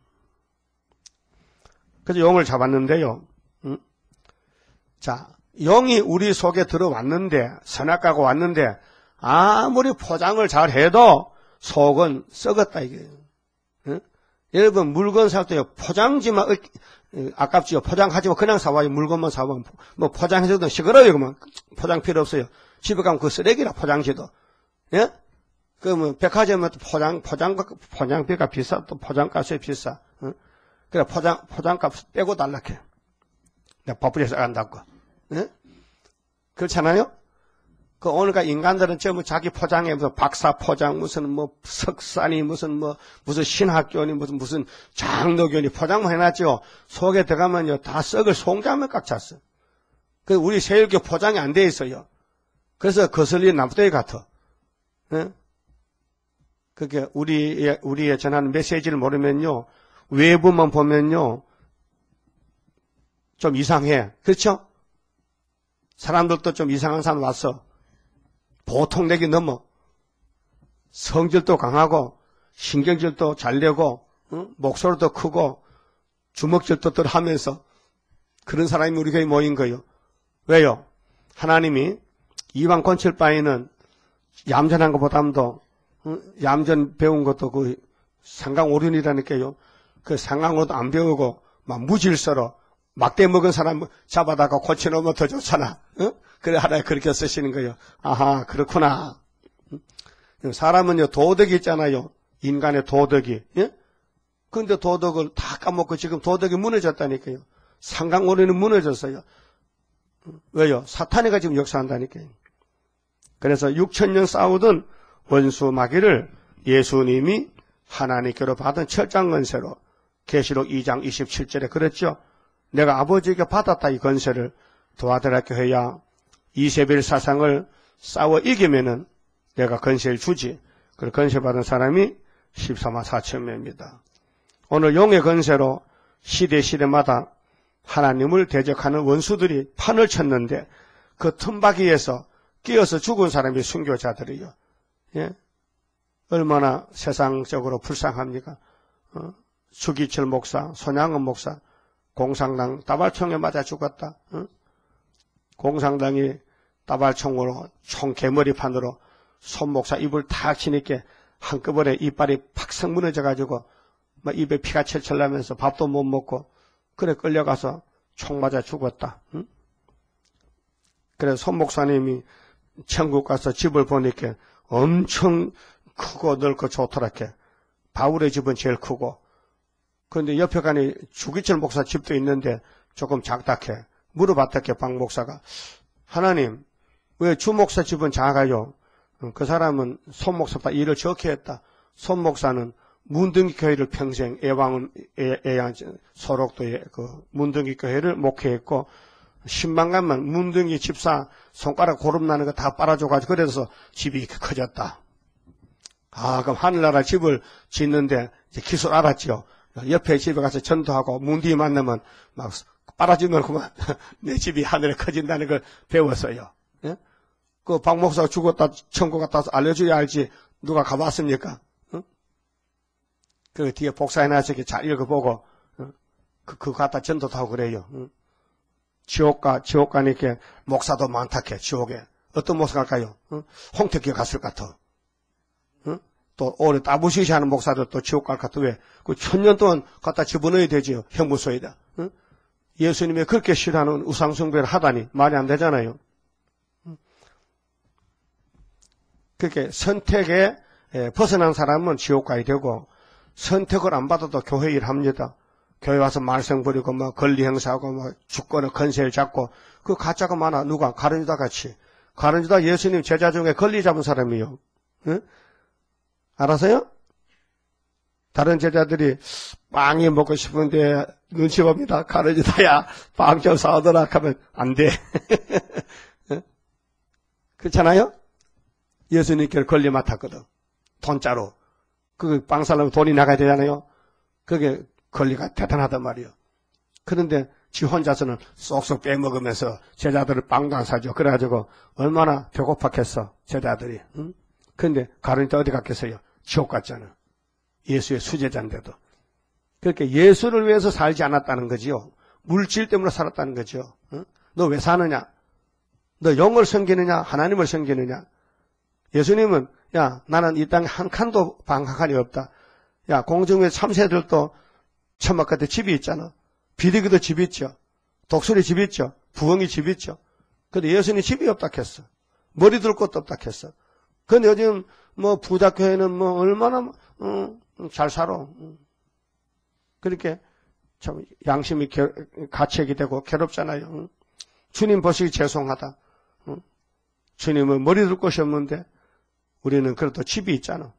그래서 용을 잡았는데요, 응? 자, 용이 우리 속에 들어왔는데, 선악과가 왔는데, 아무리 포장을 잘 해도 속은 썩었다 이게. 응? 여러분 물건 살 때요 포장지만 아깝지요. 포장하지 마 그냥 사와요. 물건만 사면 뭐 포장해서도 시끄러워요. 그만 포장 필요 없어요. 집에 가면 그 쓰레기라 포장지도. 예? 그 뭐 백화점은 또 포장 포장 포장비가 비싸 또 포장값이 비싸. 응? 그래 포장 포장값 빼고 달라해. 내가 바쁘게 싸간다고. 예? 그렇잖아요. 그 오늘까 인간들은 전부 자기 포장에 무슨 박사 포장 무슨 뭐 석산이 무슨 뭐 무슨 신학교니 무슨 무슨 장로교니 포장만 해놨죠. 속에 들어가면요 다 썩을 송자면 꽉 찼어. 그 우리 세율교 포장이 안 돼 있어요. 그래서 거슬린 나무대기 같아. 예? 그게 우리의 우리의 전하는 메시지를 모르면요 외부만 보면요 좀 이상해. 그렇죠? 사람들도 좀 이상한 사람 왔어. 보통 내기 넘어. 성질도 강하고 신경질도 잘 내고 응? 목소리도 크고 주먹질도 들 하면서 그런 사람이 우리 교회에 모인 거예요. 왜요? 하나님이 이방 권칠 바에는 얌전한 것보다도 응? 얌전 배운 것도 그 상강오륜이라니까요. 그 상강으로도 안 배우고 막 무질서로 막대 먹은 사람 잡아다가 고쳐놓으면 더 좋잖아. 응? 그래 하나님 그렇게 쓰시는 거예요. 아하 그렇구나. 사람은요 도덕이 있잖아요. 인간의 도덕이. 예? 그런데 도덕을 다 까먹고 지금 도덕이 무너졌다니까요. 상강오륜은 무너졌어요. 왜요? 사탄이가 지금 역사한다니까요. 그래서 육천 년 싸우던 원수 마귀를 예수님이 하나님께로 받은 철장 건세로 계시록 이 장 이십칠 절에 그랬죠. 내가 아버지에게 받았다 이 건세를 도와드릴게 해야 이세벨 사상을 싸워 이기면은 내가 건세를 주지. 그 건세 받은 사람이 십사만 사천 명입니다. 오늘 용의 건세로 시대 시대마다 하나님을 대적하는 원수들이 판을 쳤는데 그 틈바귀에서 끼어서 죽은 사람이 순교자들이요. 예? 얼마나 세상적으로 불쌍합니까? 어? 주기철 목사, 손양은 목사, 공산당 따발총에 맞아 죽었다. 어? 공산당이 따발총으로 총 개머리판으로 손 목사 입을 탁 치니까 한꺼번에 이빨이 팍싹 무너져가지고 막 입에 피가 철철 나면서 밥도 못 먹고 그래 끌려가서 총 맞아 죽었다. 응? 그래서 손 목사님이 천국 가서 집을 보니까 엄청 크고 넓고 좋더라게. 바울의 집은 제일 크고. 그런데 옆에 가니 주기철 목사 집도 있는데 조금 작다게. 물어봤다게 박 목사가. 하나님, 왜 주 목사 집은 작아요? 그 사람은 손 목사보다 일을 적게 했다. 손 목사는 문둥이 교회를 평생 애왕은 애양 소록도의 그 문둥이 교회를 목회했고 십만 간만 문둥이 집사 손가락 고름 나는 거 다 빨아줘가지고 그래서 집이 이렇게 커졌다. 아, 그럼 하늘나라 집을 짓는데 이제 기술 알았죠. 옆에 집에 가서 전도하고 문둥이 만나면 막 빨아주면 그만 내 집이 하늘에 커진다는 걸 배웠어요. 예? 그 박 목사가 죽었다 천국 갔다 와서 알려줘야 알지 누가 가봤습니까? 어? 그 뒤에 복사해놔서 잘 읽어보고 어? 그, 그거 갖다 전도도 하고 그래요. 어? 지옥가 지옥 가니까 목사도 많다케 지옥에 어떤 목사 갈까요? 어? 홍택기 갔을 것 같아. 어? 또 오래 따부시시 하는 목사도 또 지옥 갈 것 같아. 왜? 그 천년 동안 갖다 집어넣어야 되지요. 형무소에다. 어? 예수님이 그렇게 싫어하는 우상숭배를 하다니 말이 안 되잖아요. 그렇게 선택에 벗어난 사람은 지옥 가야 되고 선택을 안 받아도 교회 일합니다. 교회 와서 말썽 부리고 뭐 권리 행사하고 뭐 주권의 건세를 잡고 그 가짜가 많아. 누가? 가룟유다 같이. 가룟유다 예수님 제자 중에 권리 잡은 사람이요. 응? 알아서요? 다른 제자들이 빵이 먹고 싶은데 눈치 봅니다. 가룟유다야 빵 좀 사오더라 하면 안 돼. 응? 그렇잖아요? 예수님께 권리 맡았거든. 돈자로. 그 빵 살려면 돈이 나가야 되잖아요. 그게 권리가 대단하단 말이에요. 그런데 지 혼자서는 쏙쏙 빼먹으면서 제자들을 빵도 안 사죠. 그래가지고 얼마나 배고팠겠어, 제자들이. 응? 그런데 가룟유다 어디 갔겠어요? 지옥 갔잖아. 예수의 수제자인데도. 그렇게 예수를 위해서 살지 않았다는 거지요. 물질 때문에 살았다는 거죠. 응? 너 왜 사느냐? 너 영을 섬기느냐? 하나님을 섬기느냐? 예수님은 야 나는 이 땅에 한 칸도 방학한이 없다. 야 공중의 참새들도 천막 끝에 집이 있잖아. 비둘기도 집이 있죠. 독수리 집이 있죠. 부엉이 집이 있죠. 근데 예수님 집이 없다 했어. 머리 둘 곳도 없다 했어. 근데 요즘 뭐 부자 교회는 뭐 얼마나 음, 잘 살아. 그렇게 참 양심이 겨, 가책이 되고 괴롭잖아요. 주님 보시기 죄송하다. 주님은 머리 둘 곳이 없는데 우리는 그래도 집이 있잖아.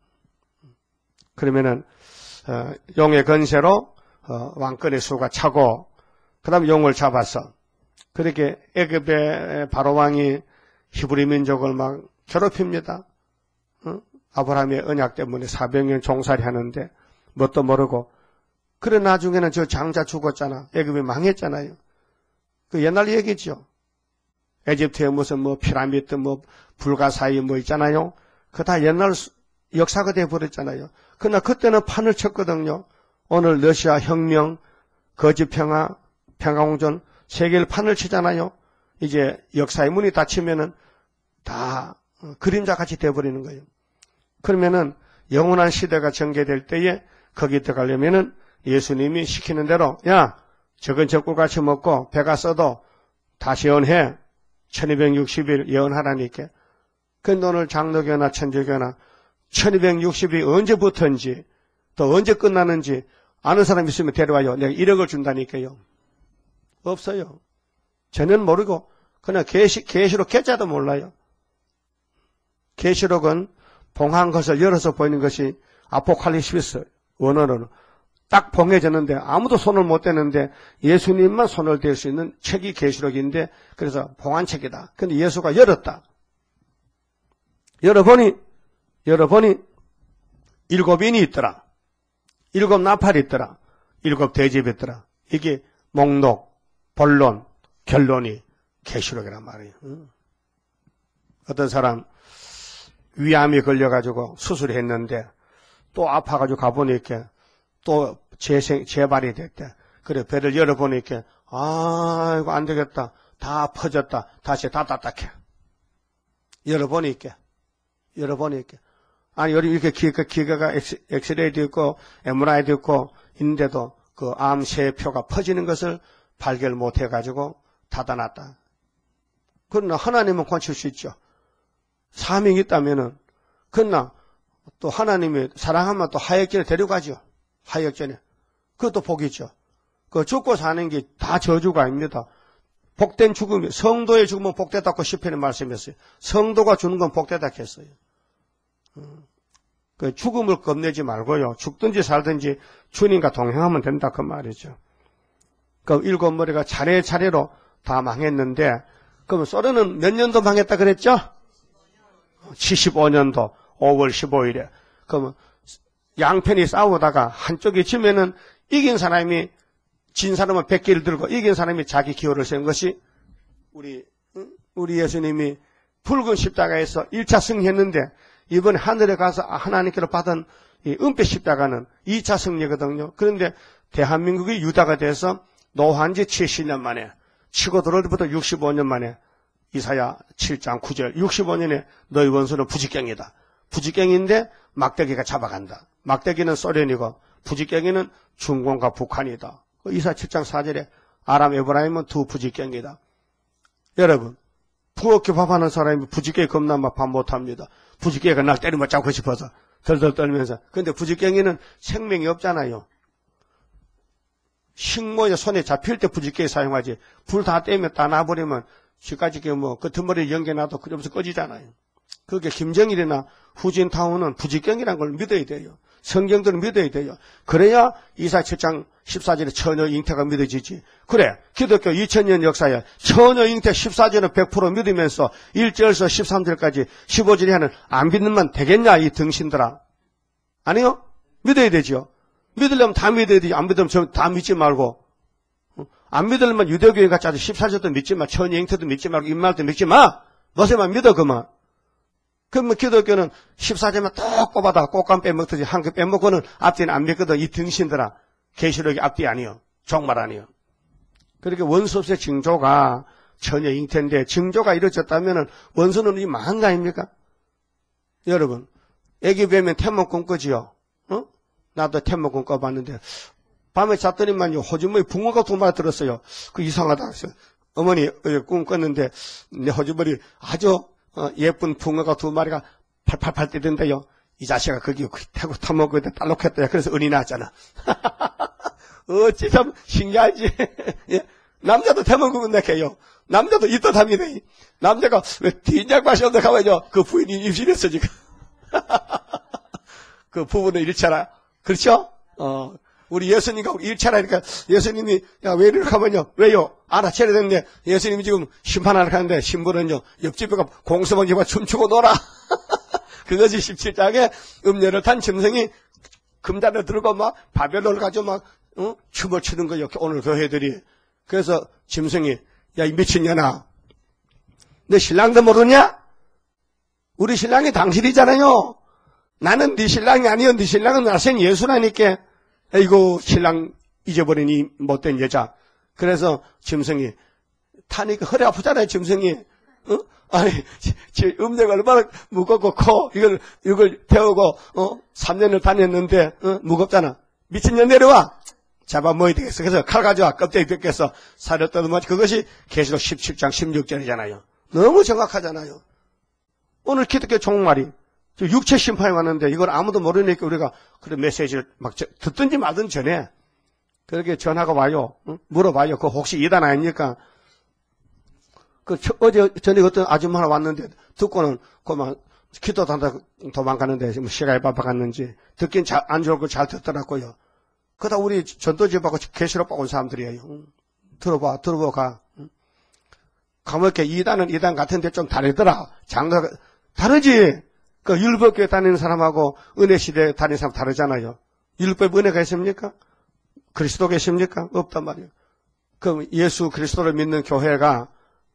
그러면은 어, 용의 건세로 어, 왕권의 수가 차고 그 다음에 용을 잡았어. 그렇게 애굽의 바로왕이 히브리 민족을 막 괴롭힙니다. 어? 아브라함의 언약 때문에 사백 년 종살이 하는데 뭣도 모르고 그래 나중에는 저 장자 죽었잖아. 애굽이 망했잖아요. 그 옛날 얘기죠. 에집트에 무슨 뭐 피라미드 뭐 불가사의 뭐 있잖아요. 그 다 옛날 역사가 돼버렸잖아요. 그러나 그때는 판을 쳤거든요. 오늘 러시아 혁명, 거짓평화, 평화공존 세계를 판을 치잖아요. 이제 역사의 문이 닫히면은 다 그림자같이 돼버리는 거예요. 그러면은 영원한 시대가 전개될 때에 거기 들어가려면은 예수님이 시키는 대로 야 적은 젖꿀같이 먹고 배가 써도 다시 예언해. 천이백육십 일 예언하라니까. 근데 오늘 장로교나 천주교나 천이백육십 일이 언제부터인지 또 언제 끝나는지 아는 사람 있으면 데려와요. 내가 일억을 준다니까요. 없어요. 전혀 모르고 그냥 계시, 계시록 계자도 몰라요. 계시록은 봉한 것을 열어서 보이는 것이 아포칼립시스 원어로는 딱 봉해졌는데 아무도 손을 못 대는데 예수님만 손을 댈 수 있는 책이 계시록인데 그래서 봉한 책이다. 근데 예수가 열었다. 열어보니 열어보니 일곱 인이 있더라. 일곱 나팔이 있더라. 일곱 대접이 있더라. 이게 목록, 본론, 결론이 계시록이란 말이에요. 어떤 사람 위암이 걸려가지고 수술했는데 또 아파가지고 가보니까 또 재생, 재발이 됐대. 그래, 배를 열어보니까, 아, 이거 안 되겠다. 다 퍼졌다. 다시 다 딱딱해. 열어보니까, 열어보니까. 아니, 여기 이렇게 기가, 기가가 엑스, 엑스레이도 있고, 엠알아이도 있고, 있는데도 그 암 세포가 퍼지는 것을 발견 못 해가지고 닫아놨다. 그러나 하나님은 고칠 수 있죠. 사명이 있다면은, 그러나 또 하나님이 사랑하면 또 하역전에 데려가죠. 하역전에. 그것도 복이죠. 그 죽고 사는 게 다 저주가 아닙니다. 복된 죽음이, 성도의 죽음은 복되다고 시편에 말씀했어요. 성도가 주는 건 복되다 했어요. 그 죽음을 겁내지 말고요. 죽든지 살든지 주님과 동행하면 된다 그 말이죠. 그 일곱 머리가 차례차례로 다 망했는데, 그러면 소련은 몇 년도 망했다 그랬죠? 칠십오 년도 오월 십오일에. 그러면 양편이 싸우다가 한쪽이 지면은 이긴 사람이, 진 사람은 백기를 들고 이긴 사람이 자기 기호를 세운 것이 우리, 우리 예수님이 붉은 십자가에서 일 차 승리했는데 이번에 하늘에 가서 하나님께로 받은 이 은빛 십자가는 이 차 승리거든요. 그런데 대한민국이 유다가 돼서 노한 지 칠십 년 만에, 치고 들어올 때부터 육십오 년 만에, 이사야 칠 장 구 절, 육십오 년에 너희 원수는 부지깽이다. 부지깽이인데 막대기가 잡아간다. 막대기는 소련이고 부지깽이는 중공과 북한이다. 이사야 칠 장 사 절에 아람 에브라임은 두 부지깽이다. 여러분, 부엌에 밥하는 사람이 부지깽이 겁나면 밥 못합니다. 부지깽이가 날 때리면 잡고 싶어서 덜덜 떨면서. 근데 부지깽이는 생명이 없잖아요. 식모에 손에 잡힐 때 부지깽이 사용하지. 불 다 떼면 다 놔버리면 지금까지 뭐 끄트머리를 연겨놔도 그러면서 꺼지잖아요. 그게 김정일이나 후진타오는 부지깽이라는 걸 믿어야 돼요. 성경들은 믿어야 돼요. 그래야 이사야 칠 장 십사 절에 처녀 잉태가 믿어지지. 그래, 기독교 이천 년 역사에 처녀 잉태 십사 절은 백 퍼센트 믿으면서 일 절에서 십삼 절까지 십오 절에 하는 안 믿으면 되겠냐 이 등신들아. 아니요? 믿어야 되죠. 믿으려면 다 믿어야 되지. 안 믿으면 다 믿지 말고. 안 믿으려면 유대교회 같이 아주 십사 절도 믿지 마. 처녀 잉태도 믿지 말고 입말도 믿지 마. 너세만 믿어 그만. 그러면 기독교는 십사 절만 딱 뽑아다가 꽃감 빼먹듯이 한 개 빼먹고는 앞뒤는 안 믿거든. 이 등신들아. 계시록이 앞뒤 아니요. 정말 아니요. 그렇게 원수 없의 징조가 처녀 잉태인데 징조가 이루어졌다면 원수는 이 망한 거 아닙니까? 여러분, 애기 뵈면 태몽 꾸지요. 어? 나도 태몽 꿔봤는데 밤에 잤더니만요 호주머니 붕어가 두 마리 들었어요. 그 이상하다. 어머니 꿈 꿨는데 내 호주머니 아주 어, 예쁜 붕어가 두 마리가 팔팔팔 뛰던데요. 이 자식아 거기 태고 타먹고 딸록했다. 그래서 은이 나왔잖아. 어찌 참 신기하지. 예? 남자도 태먹으면 내게요. 남자도 이뜻합니다. 남자가 왜 뒷장 마시는데 가면요 그 부인이 임신했어 지금. 그 부부는 일차라. 그렇죠? 어. 우리 예수님과 일차라니까 예수님이 야 왜 이렇게 하면요 왜요 알아채야 되는데 예수님이 지금 심판하러 가는데 신부는요 옆집에 가 공서방집과 춤추고 놀아. 그것이 십칠 장에 음녀를 탄 짐승이 금잔을 들고 막 바벨론을 가지고 막 어? 춤을 추는 거예요 오늘 교회들이. 그래서 짐승이 야 이 미친년아 너 신랑도 모르냐? 우리 신랑이 당신이잖아요. 나는 네 신랑이 아니요 네 신랑은 나선 예수라니까. 아이고 신랑 잊어버린 이 못된 여자. 그래서 짐승이 타니까 허리 아프잖아요 짐승이. 어? 아니 제 음료가 얼마나 무겁고 커. 이걸 이걸 태우고 어? 삼 년을 다녔는데 어? 무겁잖아. 미친년 내려와. 잡아 먹어야 되겠어. 그래서 칼 가져와 껍데기 벗겨서 살을 뜯으면 그것이 계시록 십칠 장 십육 절이잖아요. 너무 정확하잖아요. 오늘 기독교 종말이 육체 심판이 왔는데 이걸 아무도 모르니까 우리가 그런 메시지를 막 듣든지 말든지 전에 그렇게 전화가 와요. 응? 물어봐요. 그 혹시 이단 아닙니까? 그 어제 전에 어떤 아줌마 하나 왔는데 듣고는 그만 기도 단다 도망가는데 시간이 바빠갔는지 듣긴 잘, 안 좋을 거 잘 듣더라고요. 그다 우리 전도집하고 계시록 받고 온 사람들이에요. 응? 들어봐, 들어봐 가. 응? 가면 이렇게 이단은 이단 같은데 좀 다르더라. 장르가 다르지. 그 율법교회 다니는 사람하고 은혜시대 다니는 사람 다르잖아요. 율법 은혜가 있습니까? 그리스도 계십니까? 없단 말이에요. 그럼 예수 그리스도를 믿는 교회가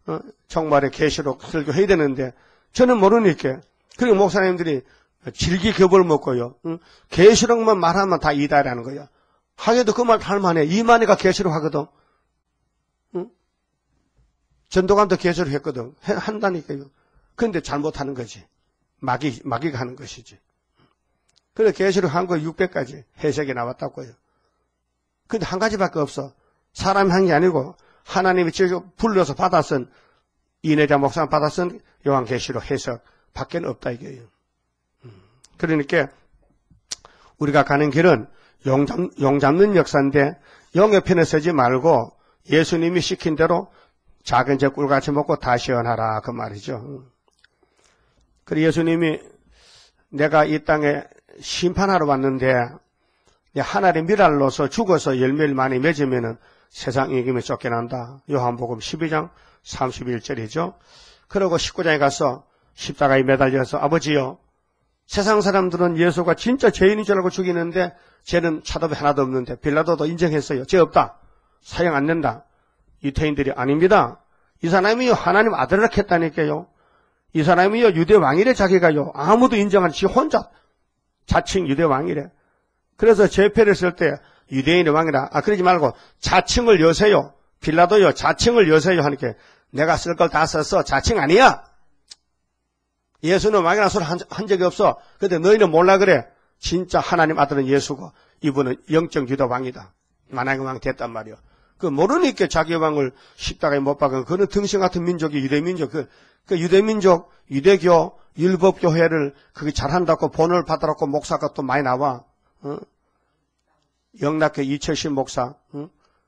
어, 정말에 계시록 설교해야 되는데 저는 모르니까. 그리고 목사님들이 질기 겹을 먹고요. 응? 계시록만 말하면 다 이다라는 거야. 하게도 그 말 할 만해. 이만희가 계시록 하거든. 응? 전도관도 계시록 했거든. 해, 한다니까요. 그런데 잘못하는 거지. 마귀, 마귀가 하는 것이지. 그래서 계시록 한 거 육백 가지 해석이 나왔다고요. 근데 한 가지밖에 없어. 사람이 한 게 아니고 하나님이 직접 불러서 받아쓴 이내자 목사가 받아쓴 요한계시록 해석 밖에 없다 이거예요. 그러니까 우리가 가는 길은 용, 잡, 용 잡는 역사인데 용의 편에 서지 말고 예수님이 시킨 대로 작은 제 꿀같이 먹고 다 시원하라 그 말이죠. 그리고 예수님이 내가 이 땅에 심판하러 왔는데 하나의 미랄로서 죽어서 열매를 많이 맺으면은 세상 이김에 쫓겨난다. 요한복음 십이 장 삼십일 절이죠. 그러고 십구 장에 가서 십자가에 매달려서 아버지요, 세상 사람들은 예수가 진짜 죄인인 줄 알고 죽이는데 죄는 차도비 하나도 없는데 빌라도도 인정했어요. 죄 없다. 사형 안 낸다. 유태인들이 아닙니다. 이 사람이요 하나님 아들을 했다니까요. 이 사람이요 유대 왕이래 자기가요. 아무도 인정하는 지 혼자 자칭 유대 왕이래. 그래서 제패를 쓸 때 유대인의 왕이라 아 그러지 말고 자칭을 여세요. 빌라도요 자칭을 여세요 하니까 내가 쓸 걸 다 썼어. 자칭 아니야. 예수는 왕이라는 소리 한, 한 적이 없어. 근데 너희는 몰라 그래. 진짜 하나님 아들은 예수고 이분은 영적 유다 왕이다. 만왕의 왕 됐단 말이야. 그 모르니까 자기 왕을 십자가에 못 박은 그는 등신 같은 민족이 유대민족. 그, 그 유대민족, 유대교, 율법교회를 그게 잘한다고 본을 받아갖고 목사가 또 많이 나와. 어? 영락교 이철신 목사. 어?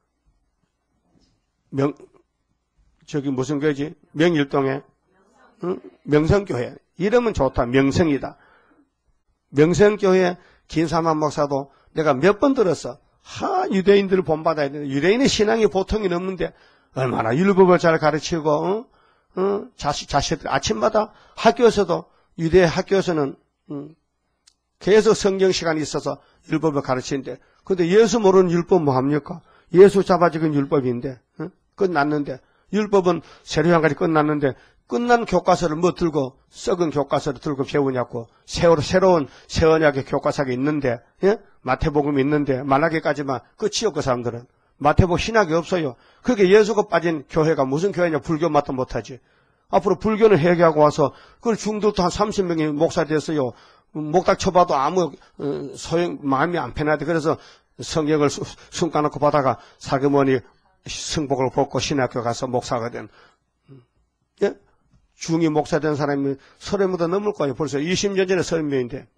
명, 저기 무슨 교회지? 명일동에. 어? 명성교회. 이름은 좋다. 명성이다. 명성교회 김사만 목사도 내가 몇 번 들었어. 하, 유대인들을 본받아야 되는데, 유대인의 신앙이 보통이 넘는데, 얼마나 율법을 잘 가르치고, 어? 어? 자식, 자식들, 아침마다 학교에서도, 유대 학교에서는, 음, 계속 성경 시간이 있어서 율법을 가르치는데, 근데 예수 모르는 율법 뭐 합니까? 예수 잡아지은 율법인데, 어? 끝났는데, 율법은 세례 한 가지 끝났는데, 끝난 교과서를 뭐 들고 썩은 교과서를 들고 배우냐고 새로, 새로운 새 언약의 교과서가 있는데 예? 마태복음이 있는데 말라기까지만 끝이요. 그 사람들은 마태복음 신학이 없어요. 그게 예수가 빠진 교회가 무슨 교회냐. 불교 맛도 못하지. 앞으로 불교는 회개하고 와서 그 중도도 한 삼십 명이 목사 됐어요. 목닥 쳐봐도 아무 소용 마음이 안 편하대. 그래서 성경을 숨 까놓고 바다가 사그머니 승복을 벗고 신학교 가서 목사가 된 예? 중이 목사 된 사람이 서른 명도 넘을 거예요. 벌써 이십 년 전에 서른 명인데.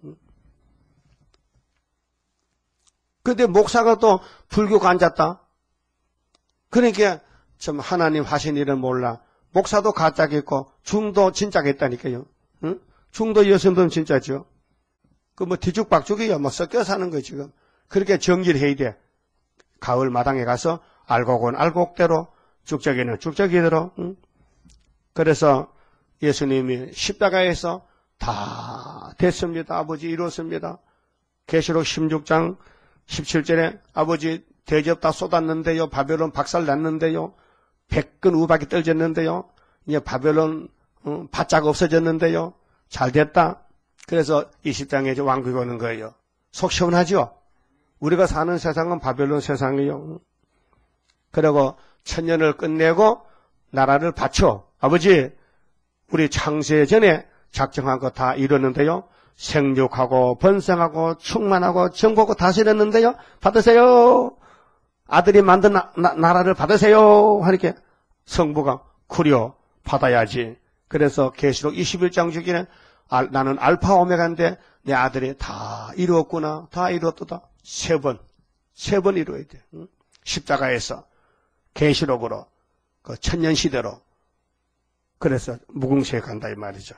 근데 목사가 또 불교가 앉았다. 그러니까 참 하나님 하신 일은 몰라. 목사도 가짜겠고 중도 진짜겠다니까요. 응? 중도 예수님은 진짜죠. 그 뭐 뒤죽박죽이야. 뭐 섞여 사는 거 지금. 그렇게 정리를 해야 돼. 가을 마당에 가서 알곡은 알곡대로 죽적이는 죽적이대로. 응? 그래서 예수님이 십자가에서 다 됐습니다. 아버지 이뤘습니다. 계시록 십육 장 십칠 절에 아버지 대접 다 쏟았는데요. 바벨론 박살났는데요. 백근 우박이 떨어졌는데요. 이제 바벨론 어, 바짝 없어졌는데요. 잘 됐다. 그래서 이십 장에 이제 왕국이 오는 거예요. 속 시원하죠? 우리가 사는 세상은 바벨론 세상이에요. 그리고 천년을 끝내고 나라를 바쳐. 아버지 우리 창세 전에 작정한 거 다 이뤘는데요. 생육하고 번성하고 충만하고 정복하고 다스렸는데요. 받으세요. 아들이 만든 나, 나, 나라를 받으세요. 하니까 성부가 그려 받아야지. 그래서 계시록 이십일 장 주기는 아, 나는 알파 오메가인데 내 아들이 다 이루었구나. 다 이루었다. 세 번. 세 번 이루어야 돼. 응? 십자가에서 계시록으로 그 천년 시대로. 그래서 무궁시에 간다 이 말이죠.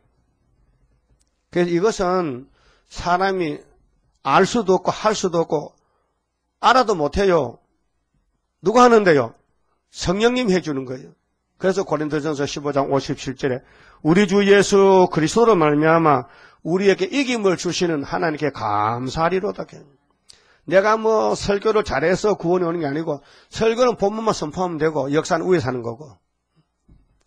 그래서 이것은 사람이 알 수도 없고 할 수도 없고 알아도 못해요. 누가 하는데요? 성령님이 해주는 거예요. 그래서 고린도전서 십오 장 오십칠 절에 우리 주 예수 그리스도로 말미암아 우리에게 이김을 주시는 하나님께 감사하리로다. 내가 뭐 설교를 잘해서 구원이 오는 게 아니고 설교는 본문만 선포하면 되고 역사는 위에 사는 거고.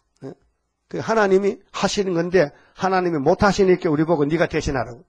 그 하나님이 하시는 건데 하나님이 못 하시니까 우리 보고 네가 대신하라고.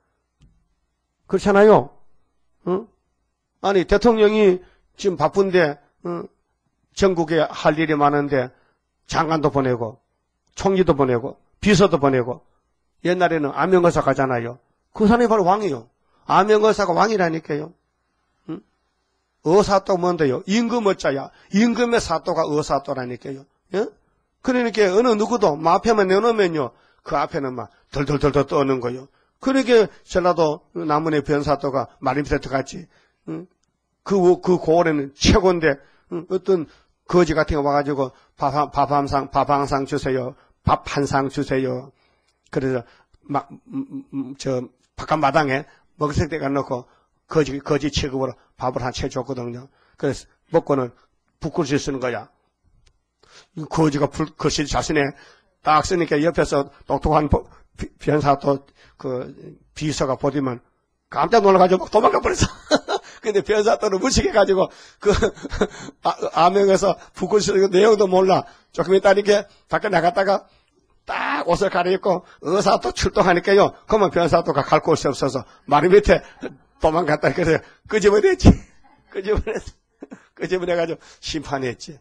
그렇잖아요. 응? 아니 대통령이 지금 바쁜데 응? 전국에 할 일이 많은데 장관도 보내고 총리도 보내고 비서도 보내고 옛날에는 암명의사 가잖아요. 그 사람이 바로 왕이요. 암명의사가 왕이라니까요. 응? 의사도 뭔데요? 임금어자야. 임금의 사또가 의사또라니까요. 예? 그러니까 어느 누구도 마패만 내놓으면요. 그 앞에는 막 덜덜덜덜 떠는 거요. 그러니까 전라도 남문의 변사또가 마린페트 같이 응? 그, 그 고을에는 최고인데 응? 어떤 거지 같은 거 와가지고 밥, 밥 한 상, 밥 한 상 주세요. 밥 한 상 주세요. 그래서 막, 음, 음, 저, 바깥 마당에 먹을 때가 넣고 거지, 거지 취급으로 밥을 한 채 줬거든요. 그래서 먹고는 붓글씨 쓰는 거야. 거지가 글씨 자신에 딱 쓰니까 옆에서 똑똑한 변사또 그 비서가 보더만 깜짝 놀라가지고 도망가 버렸어. 근데 변사또는 무식해가지고 그 암명에서 붓글씨 내용도 몰라. 조금 있다니까 밖에 나갔다가 딱 옷을 갈아입고 의사또 출동하니까요. 그러면 변사또가 갈 곳이 없어서 마루 밑에 도망갔다. 그래서 끄집어냈지. 끄집어냈, 끄집어내가지고 심판했지.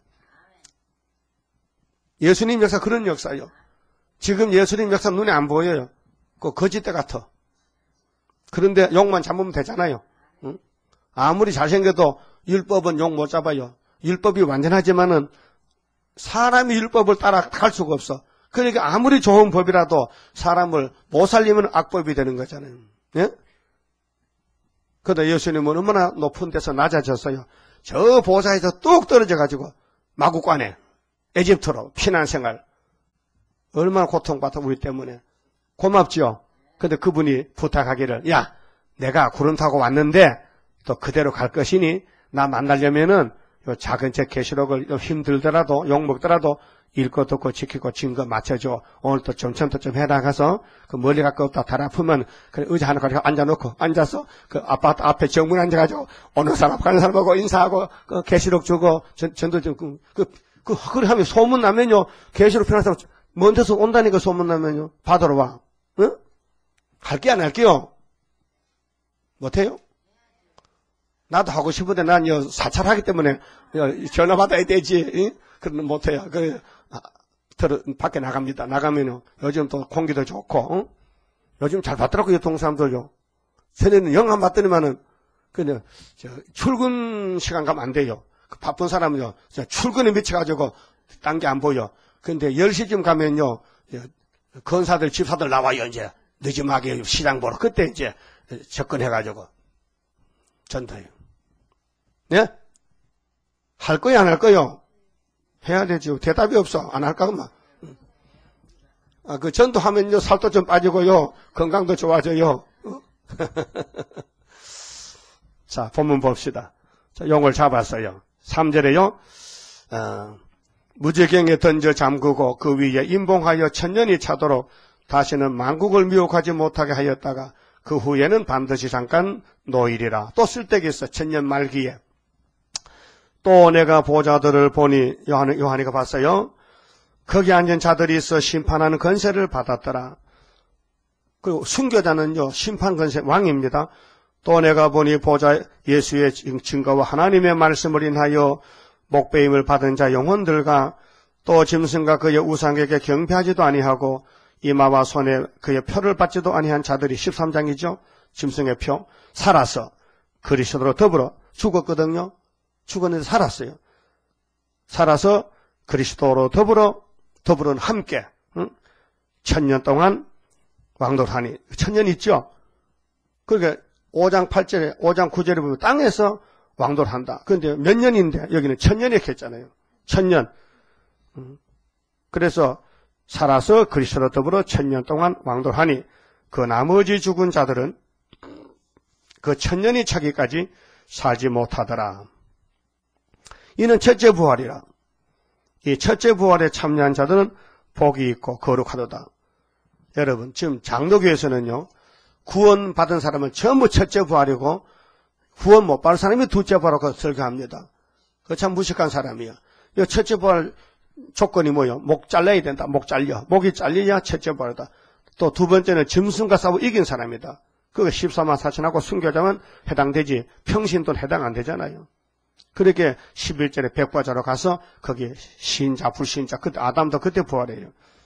예수님 역사 그런 역사요. 지금 예수님 역사 눈에 안 보여요. 그 거짓대 같아. 그런데 욕만 잡으면 되잖아요. 응? 아무리 잘생겨도 율법은 욕 못 잡아요. 율법이 완전하지만은 사람이 율법을 따라갈 수가 없어. 그러니까 아무리 좋은 법이라도 사람을 못 살리면 악법이 되는 거잖아요. 예? 그런데 예수님은 얼마나 높은 데서 낮아졌어요. 저 보좌에서 뚝 떨어져가지고 마구간에 에집트로 피난생활. 얼마나 고통받아 우리 때문에. 고맙죠. 근데 그분이 부탁하기를 야 내가 구름 타고 왔는데 또 그대로 갈 것이니 나 만나려면은 요 작은 책 계시록을 힘들더라도 욕먹더라도 읽고 듣고 지키고 증거 맞춰줘. 오늘 또 점천도 좀 해나가서 그 멀리 갈거 없다 달 아프면 그래 의자 하나 가지고 앉아놓고 앉아서 그 아파트 앞에 정문 앉아가지고 오는 사람 가는 사람하고 인사하고 그 계시록 주고 전, 전도 좀 그, 그, 그, 그래 하면 소문 나면요 계시록 편한 사람 먼 데서 온다니까 소문 나면요 받으러 와. 응? 할게 안 할게요? 못해요? 나도 하고 싶은데 난 요 사찰하기 때문에 전화 받아야 되지. 그러면 못해요. 그래 들어 밖에 나갑니다. 나가면요 요즘 또 공기도 좋고 응? 요즘 잘 받더라고요 동사람들요. 전에는 영 안 받더니만은 그냥 저 출근 시간 가면 안 돼요. 그 바쁜 사람은요 출근에 미쳐가지고 딴 게 안 보여. 근데 열 시쯤 가면요 건사들 집사들 나와요. 이제 늦음하게 시장 보러 그때 이제 접근해가지고 전도해요. 네? 할 거야 안 할 거요? 해야 되죠. 대답이 없어. 안 할까 그만. 아, 그 전도하면요 살도 좀 빠지고요 건강도 좋아져요. 자 본문 봅시다. 자, 용을 잡았어요. 삼 절에요. 어, 무지경에 던져 잠그고 그 위에 임봉하여 천년이 차도록 다시는 만국을 미혹하지 못하게 하였다가 그 후에는 반드시 잠깐 노일이라. 또 쓸데기 있어. 천년 말기에. 또 내가 보좌들을 보니 요한, 요한이가 봤어요. 거기 앉은 자들이 있어 심판하는 권세를 받았더라. 그리고 순교자는요 심판 권세 왕입니다. 또 내가 보니 보좌 예수의 증거와 하나님의 말씀을 인하여 목배임을 받은 자 영혼들과 또 짐승과 그의 우상에게 경배하지도 아니하고 이마와 손에 그의 표를 받지도 아니한 자들이 십삼 장이죠. 짐승의 표 살아서 그리스도로 더불어 죽었거든요. 죽었는데 살았어요. 살아서 그리스도로 더불어 더불어는 함께 응? 천년 동안 왕도하니 천년 있죠. 그러니까 오 장 팔 절에 오 장 구 절에 보면 땅에서 왕도를 한다. 그런데 몇 년인데 여기는 천년 이렇게 했잖아요. 천년. 그래서 살아서 그리스도로 더불어 천년 동안 왕도하니 그 나머지 죽은 자들은 그 천년이 차기까지 살지 못하더라. 이는 첫째 부활이라. 이 첫째 부활에 참여한 자들은 복이 있고 거룩하도다. 여러분 지금 장로교에서는요 구원받은 사람은 전부 첫째 부활이고 구원 못 받은 사람이 둘째 부활하고 설교합니다. 그 참 무식한 사람이에요. 이 첫째 부활 조건이 뭐요? 목 잘라야 된다. 목 잘려. 목이 잘리냐 첫째 부활이다. 또 두 번째는 짐승과 싸워 이긴 사람이다. 그거 십사만 사천하고 순교자만 해당되지 평신도는 해당 안 되잖아요. 그렇게 십일 절에 백부자로 가서 거기 신자 불신자 그때 아담도 그때 부활해요.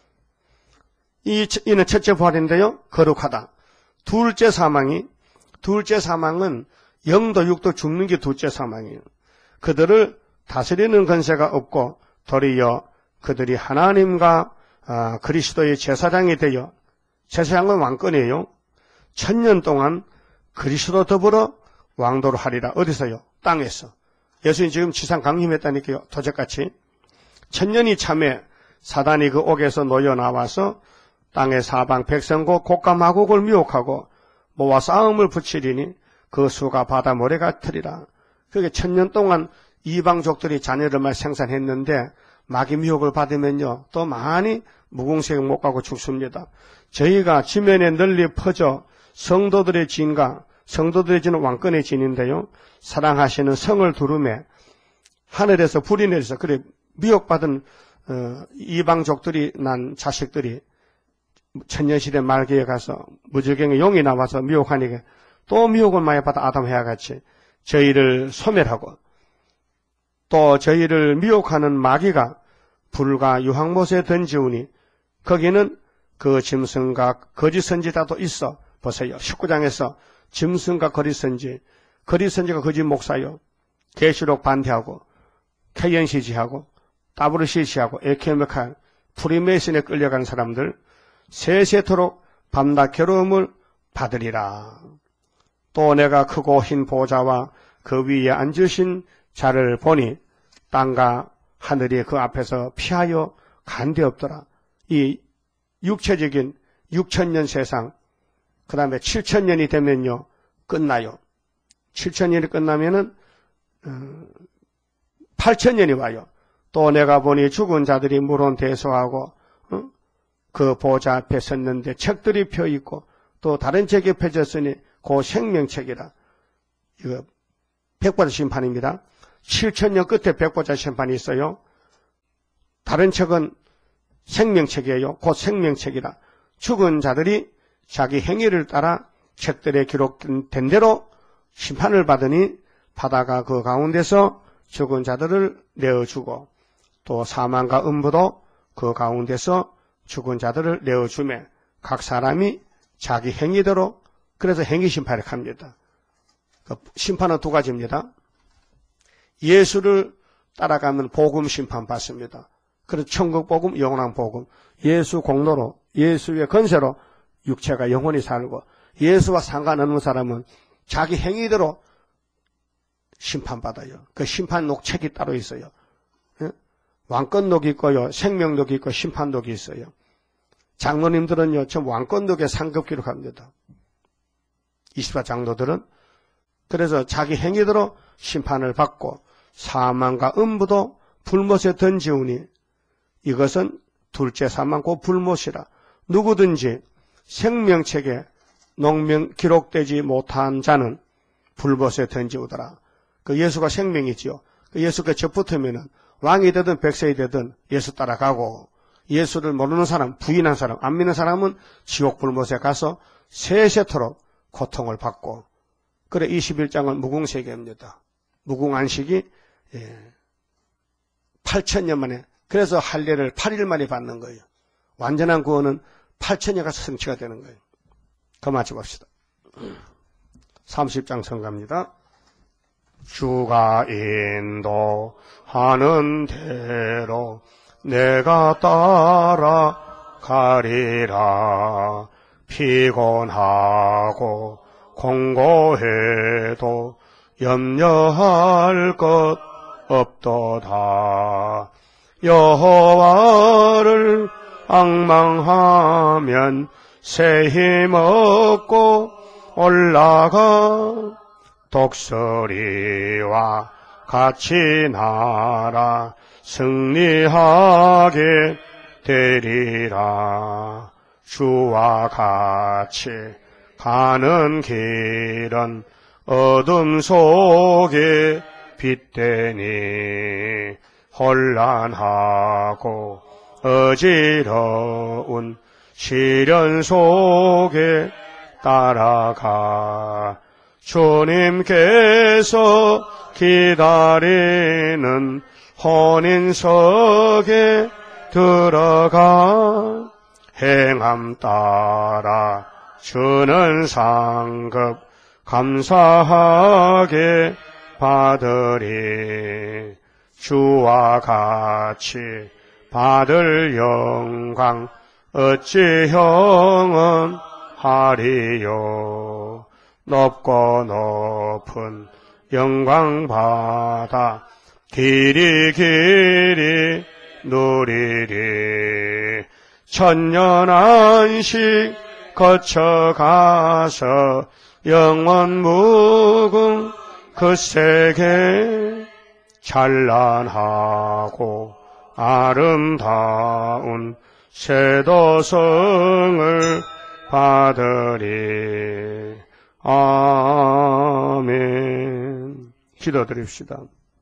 이, 이는 첫째 부활인데요. 거룩하다. 둘째 사망이 둘째 사망은 영도 육도 죽는 게 둘째 사망이에요. 그들을 다스리는 권세가 없고 도리어 그들이 하나님과 아, 그리스도의 제사장이 되어 제사장은 왕권이에요. 천년 동안 그리스도 더불어 왕도를 하리라. 어디서요? 땅에서. 예수님 지금 지상 강림했다니까요. 도적같이. 천년이 참에 사단이 그 옥에서 놓여 나와서 땅의 사방 백성과 곡과 마곡을 미혹하고 모아 싸움을 붙이리니 그 수가 바다 모래 같으리라. 그게 천년 동안 이방족들이 자녀를 말 생산했는데 마귀 미혹을 받으면요. 또 많이 무궁색 못 가고 죽습니다. 저희가 지면에 널리 퍼져 성도들의 진과 성도들의 진은 왕권의 진인데요. 사랑하시는 성을 두름에 하늘에서 불이 내려서 그래 미혹받은 어, 이방족들이 난 자식들이 천년시대 말기에 가서 무저경의 용이 나와서 미혹하니까 또 미혹을 많이 받아 아담해와 같이 저희를 소멸하고 또 저희를 미혹하는 마귀가 불과 유황못에 던지우니 거기는 그 짐승과 거짓 선지자도 있어. 보세요. 십구 장에서 짐승과 거짓 선지, 거짓 선지가 거짓 목사요. 계시록 반대하고 케이엔시지하고 더블유씨씨하고 에케메칼 프리메이슨에 끌려가는 사람들 세세토록 밤낮 괴로움을 받으리라. 또 내가 크고 흰 보좌와 그 위에 앉으신 자를 보니 땅과 하늘이 그 앞에서 피하여 간데 없더라. 이 육체적인 육천 년 세상 그 다음에 칠천 년이 되면요 끝나요. 칠천 년이 끝나면은 음, 팔천 년이 와요. 또 내가 보니 죽은 자들이 물론 대소하고 어? 그 보좌 앞에 섰는데 책들이 펴있고 또 다른 책이 펴졌으니 그 생명책이라. 이거 백보자 심판입니다. 칠천 년 끝에 백보자 심판이 있어요. 다른 책은 생명책이에요. 곧 생명책이라. 죽은 자들이 자기 행위를 따라 책들에 기록된 대로 심판을 받으니 바다가 그 가운데서 죽은 자들을 내어주고 또 사망과 음부도 그 가운데서 죽은 자들을 내어주며 각 사람이 자기 행위대로 그래서 행위 심판을 합니다. 심판은 두 가지입니다. 예수를 따라가면 복음 심판 받습니다. 그래서 천국 복음, 영원한 복음. 예수 공로로 예수의 건세로 육체가 영원히 살고 예수와 상관없는 사람은 자기 행위대로 심판받아요. 그 심판록 책이 따로 있어요. 왕권록이 있고요. 생명록이 있고 심판록이 있어요. 장로님들은요. 전 왕권록에 상급 기록합니다. 이십사 장로들은. 그래서 자기 행위대로 심판을 받고 사망과 음부도 불못에 던지우니 이것은 둘째 사망 곧 불못이라. 누구든지 생명책에 농명 기록되지 못한 자는 불못에 던지우더라. 그 예수가 생명이지요. 그 예수가 접붙으면은 왕이 되든 백성이 되든 예수 따라가고 예수를 모르는 사람, 부인한 사람, 안 믿는 사람은 지옥 불못에 가서 세세토록 고통을 받고 그래 이십일 장은 무궁세계입니다. 무궁안식이 예, 팔천 년 만에 그래서 할례를 팔 일 만에 받는 거예요. 완전한 구원은 팔천 년 가서 성취가 되는 거예요. 그 맞춰봅시다. 삼십 장 성가입니다. 주가 인도하는 대로 내가 따라가리라. 피곤하고 공고해도 염려할 것 없도다. 여호와를 앙망하면 새 힘 얻고 올라가 독수리와 같이 날아 승리하게 되리라. 주와 같이 가는 길은 어둠 속에 빛되니 혼란하고 어지러운 시련 속에 따라가 주님께서 기다리는 혼인석에 들어가 행함 따라 주는 상급 감사하게 받으리. 주와 같이 받을 영광 어찌 형은 하리요. 높고 높은 영광 받아 길이 길이 누리리. 천년 안식 거쳐가서 영원 무궁 그 세계 찬란하고 아름다운 쇠도성을 받으리. 아멘. 기도드립시다.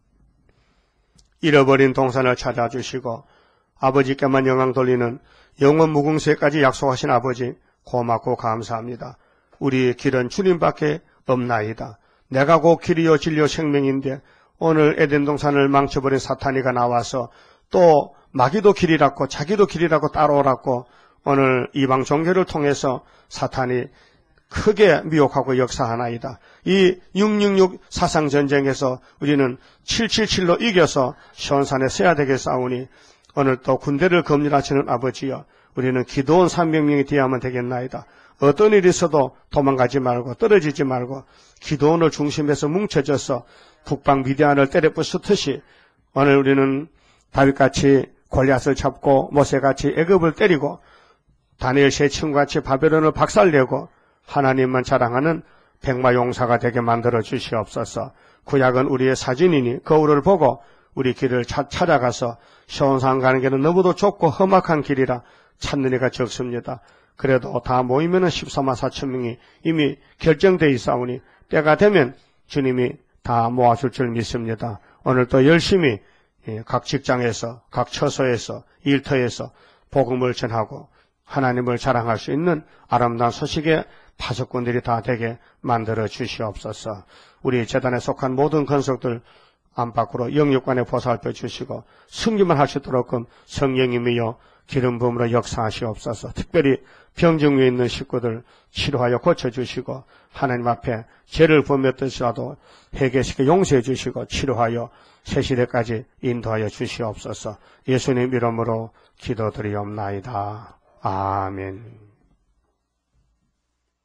잃어버린 동산을 찾아주시고 아버지께만 영광 돌리는 영원 무궁세까지 약속하신 아버지 고맙고 감사합니다. 우리의 길은 주님밖에 없나이다. 내가 곧 길이요 진리요 생명인데 오늘 에덴 동산을 망쳐버린 사탄이가 나와서 또 마귀도 길이라고 자기도 길이라고 따라오라고 오늘 이방 종교를 통해서 사탄이 크게 미혹하고 역사하나이다. 이 육육육 사상전쟁에서 우리는 칠칠칠로 이겨서 시온산에 서야 되게 싸우니 오늘 또 군대를 검열하시는 아버지여, 우리는 기도원 삼백 명이 되어야만 되겠나이다. 어떤 일이 있어도 도망가지 말고 떨어지지 말고 기도원을 중심에서 뭉쳐져서 북방 미디안을 때려 부수듯이 오늘 우리는 다윗같이 골리앗을 잡고 모세같이 애굽을 때리고 다니엘 세 친구같이 바벨론을 박살내고 하나님만 자랑하는 백마용사가 되게 만들어 주시옵소서. 구약은 우리의 사진이니 거울을 보고 우리 길을 차, 찾아가서 시온산 가는 길은 너무도 좁고 험악한 길이라 찾는 이가 적습니다. 그래도 다 모이면은 십사만 사천 명이 이미 결정되어 있사오니 때가 되면 주님이 다 모아줄 줄 믿습니다. 오늘 또 열심히 각 직장에서 각 처소에서 일터에서 복음을 전하고 하나님을 자랑할 수 있는 아름다운 소식의 파수꾼들이 다 되게 만들어 주시옵소서. 우리 재단에 속한 모든 건석들 안팎으로 영육관에 보살펴 주시고 승리만 할 수 있도록 성령님이여 기름 부음으로 역사하시옵소서. 특별히 병정 위에 있는 식구들 치료하여 고쳐주시고 하나님 앞에 죄를 범했듯이라도 회개시켜 용서해 주시고 치료하여 새 시대까지 인도하여 주시옵소서. 예수님 이름으로 기도드리옵나이다. 아멘.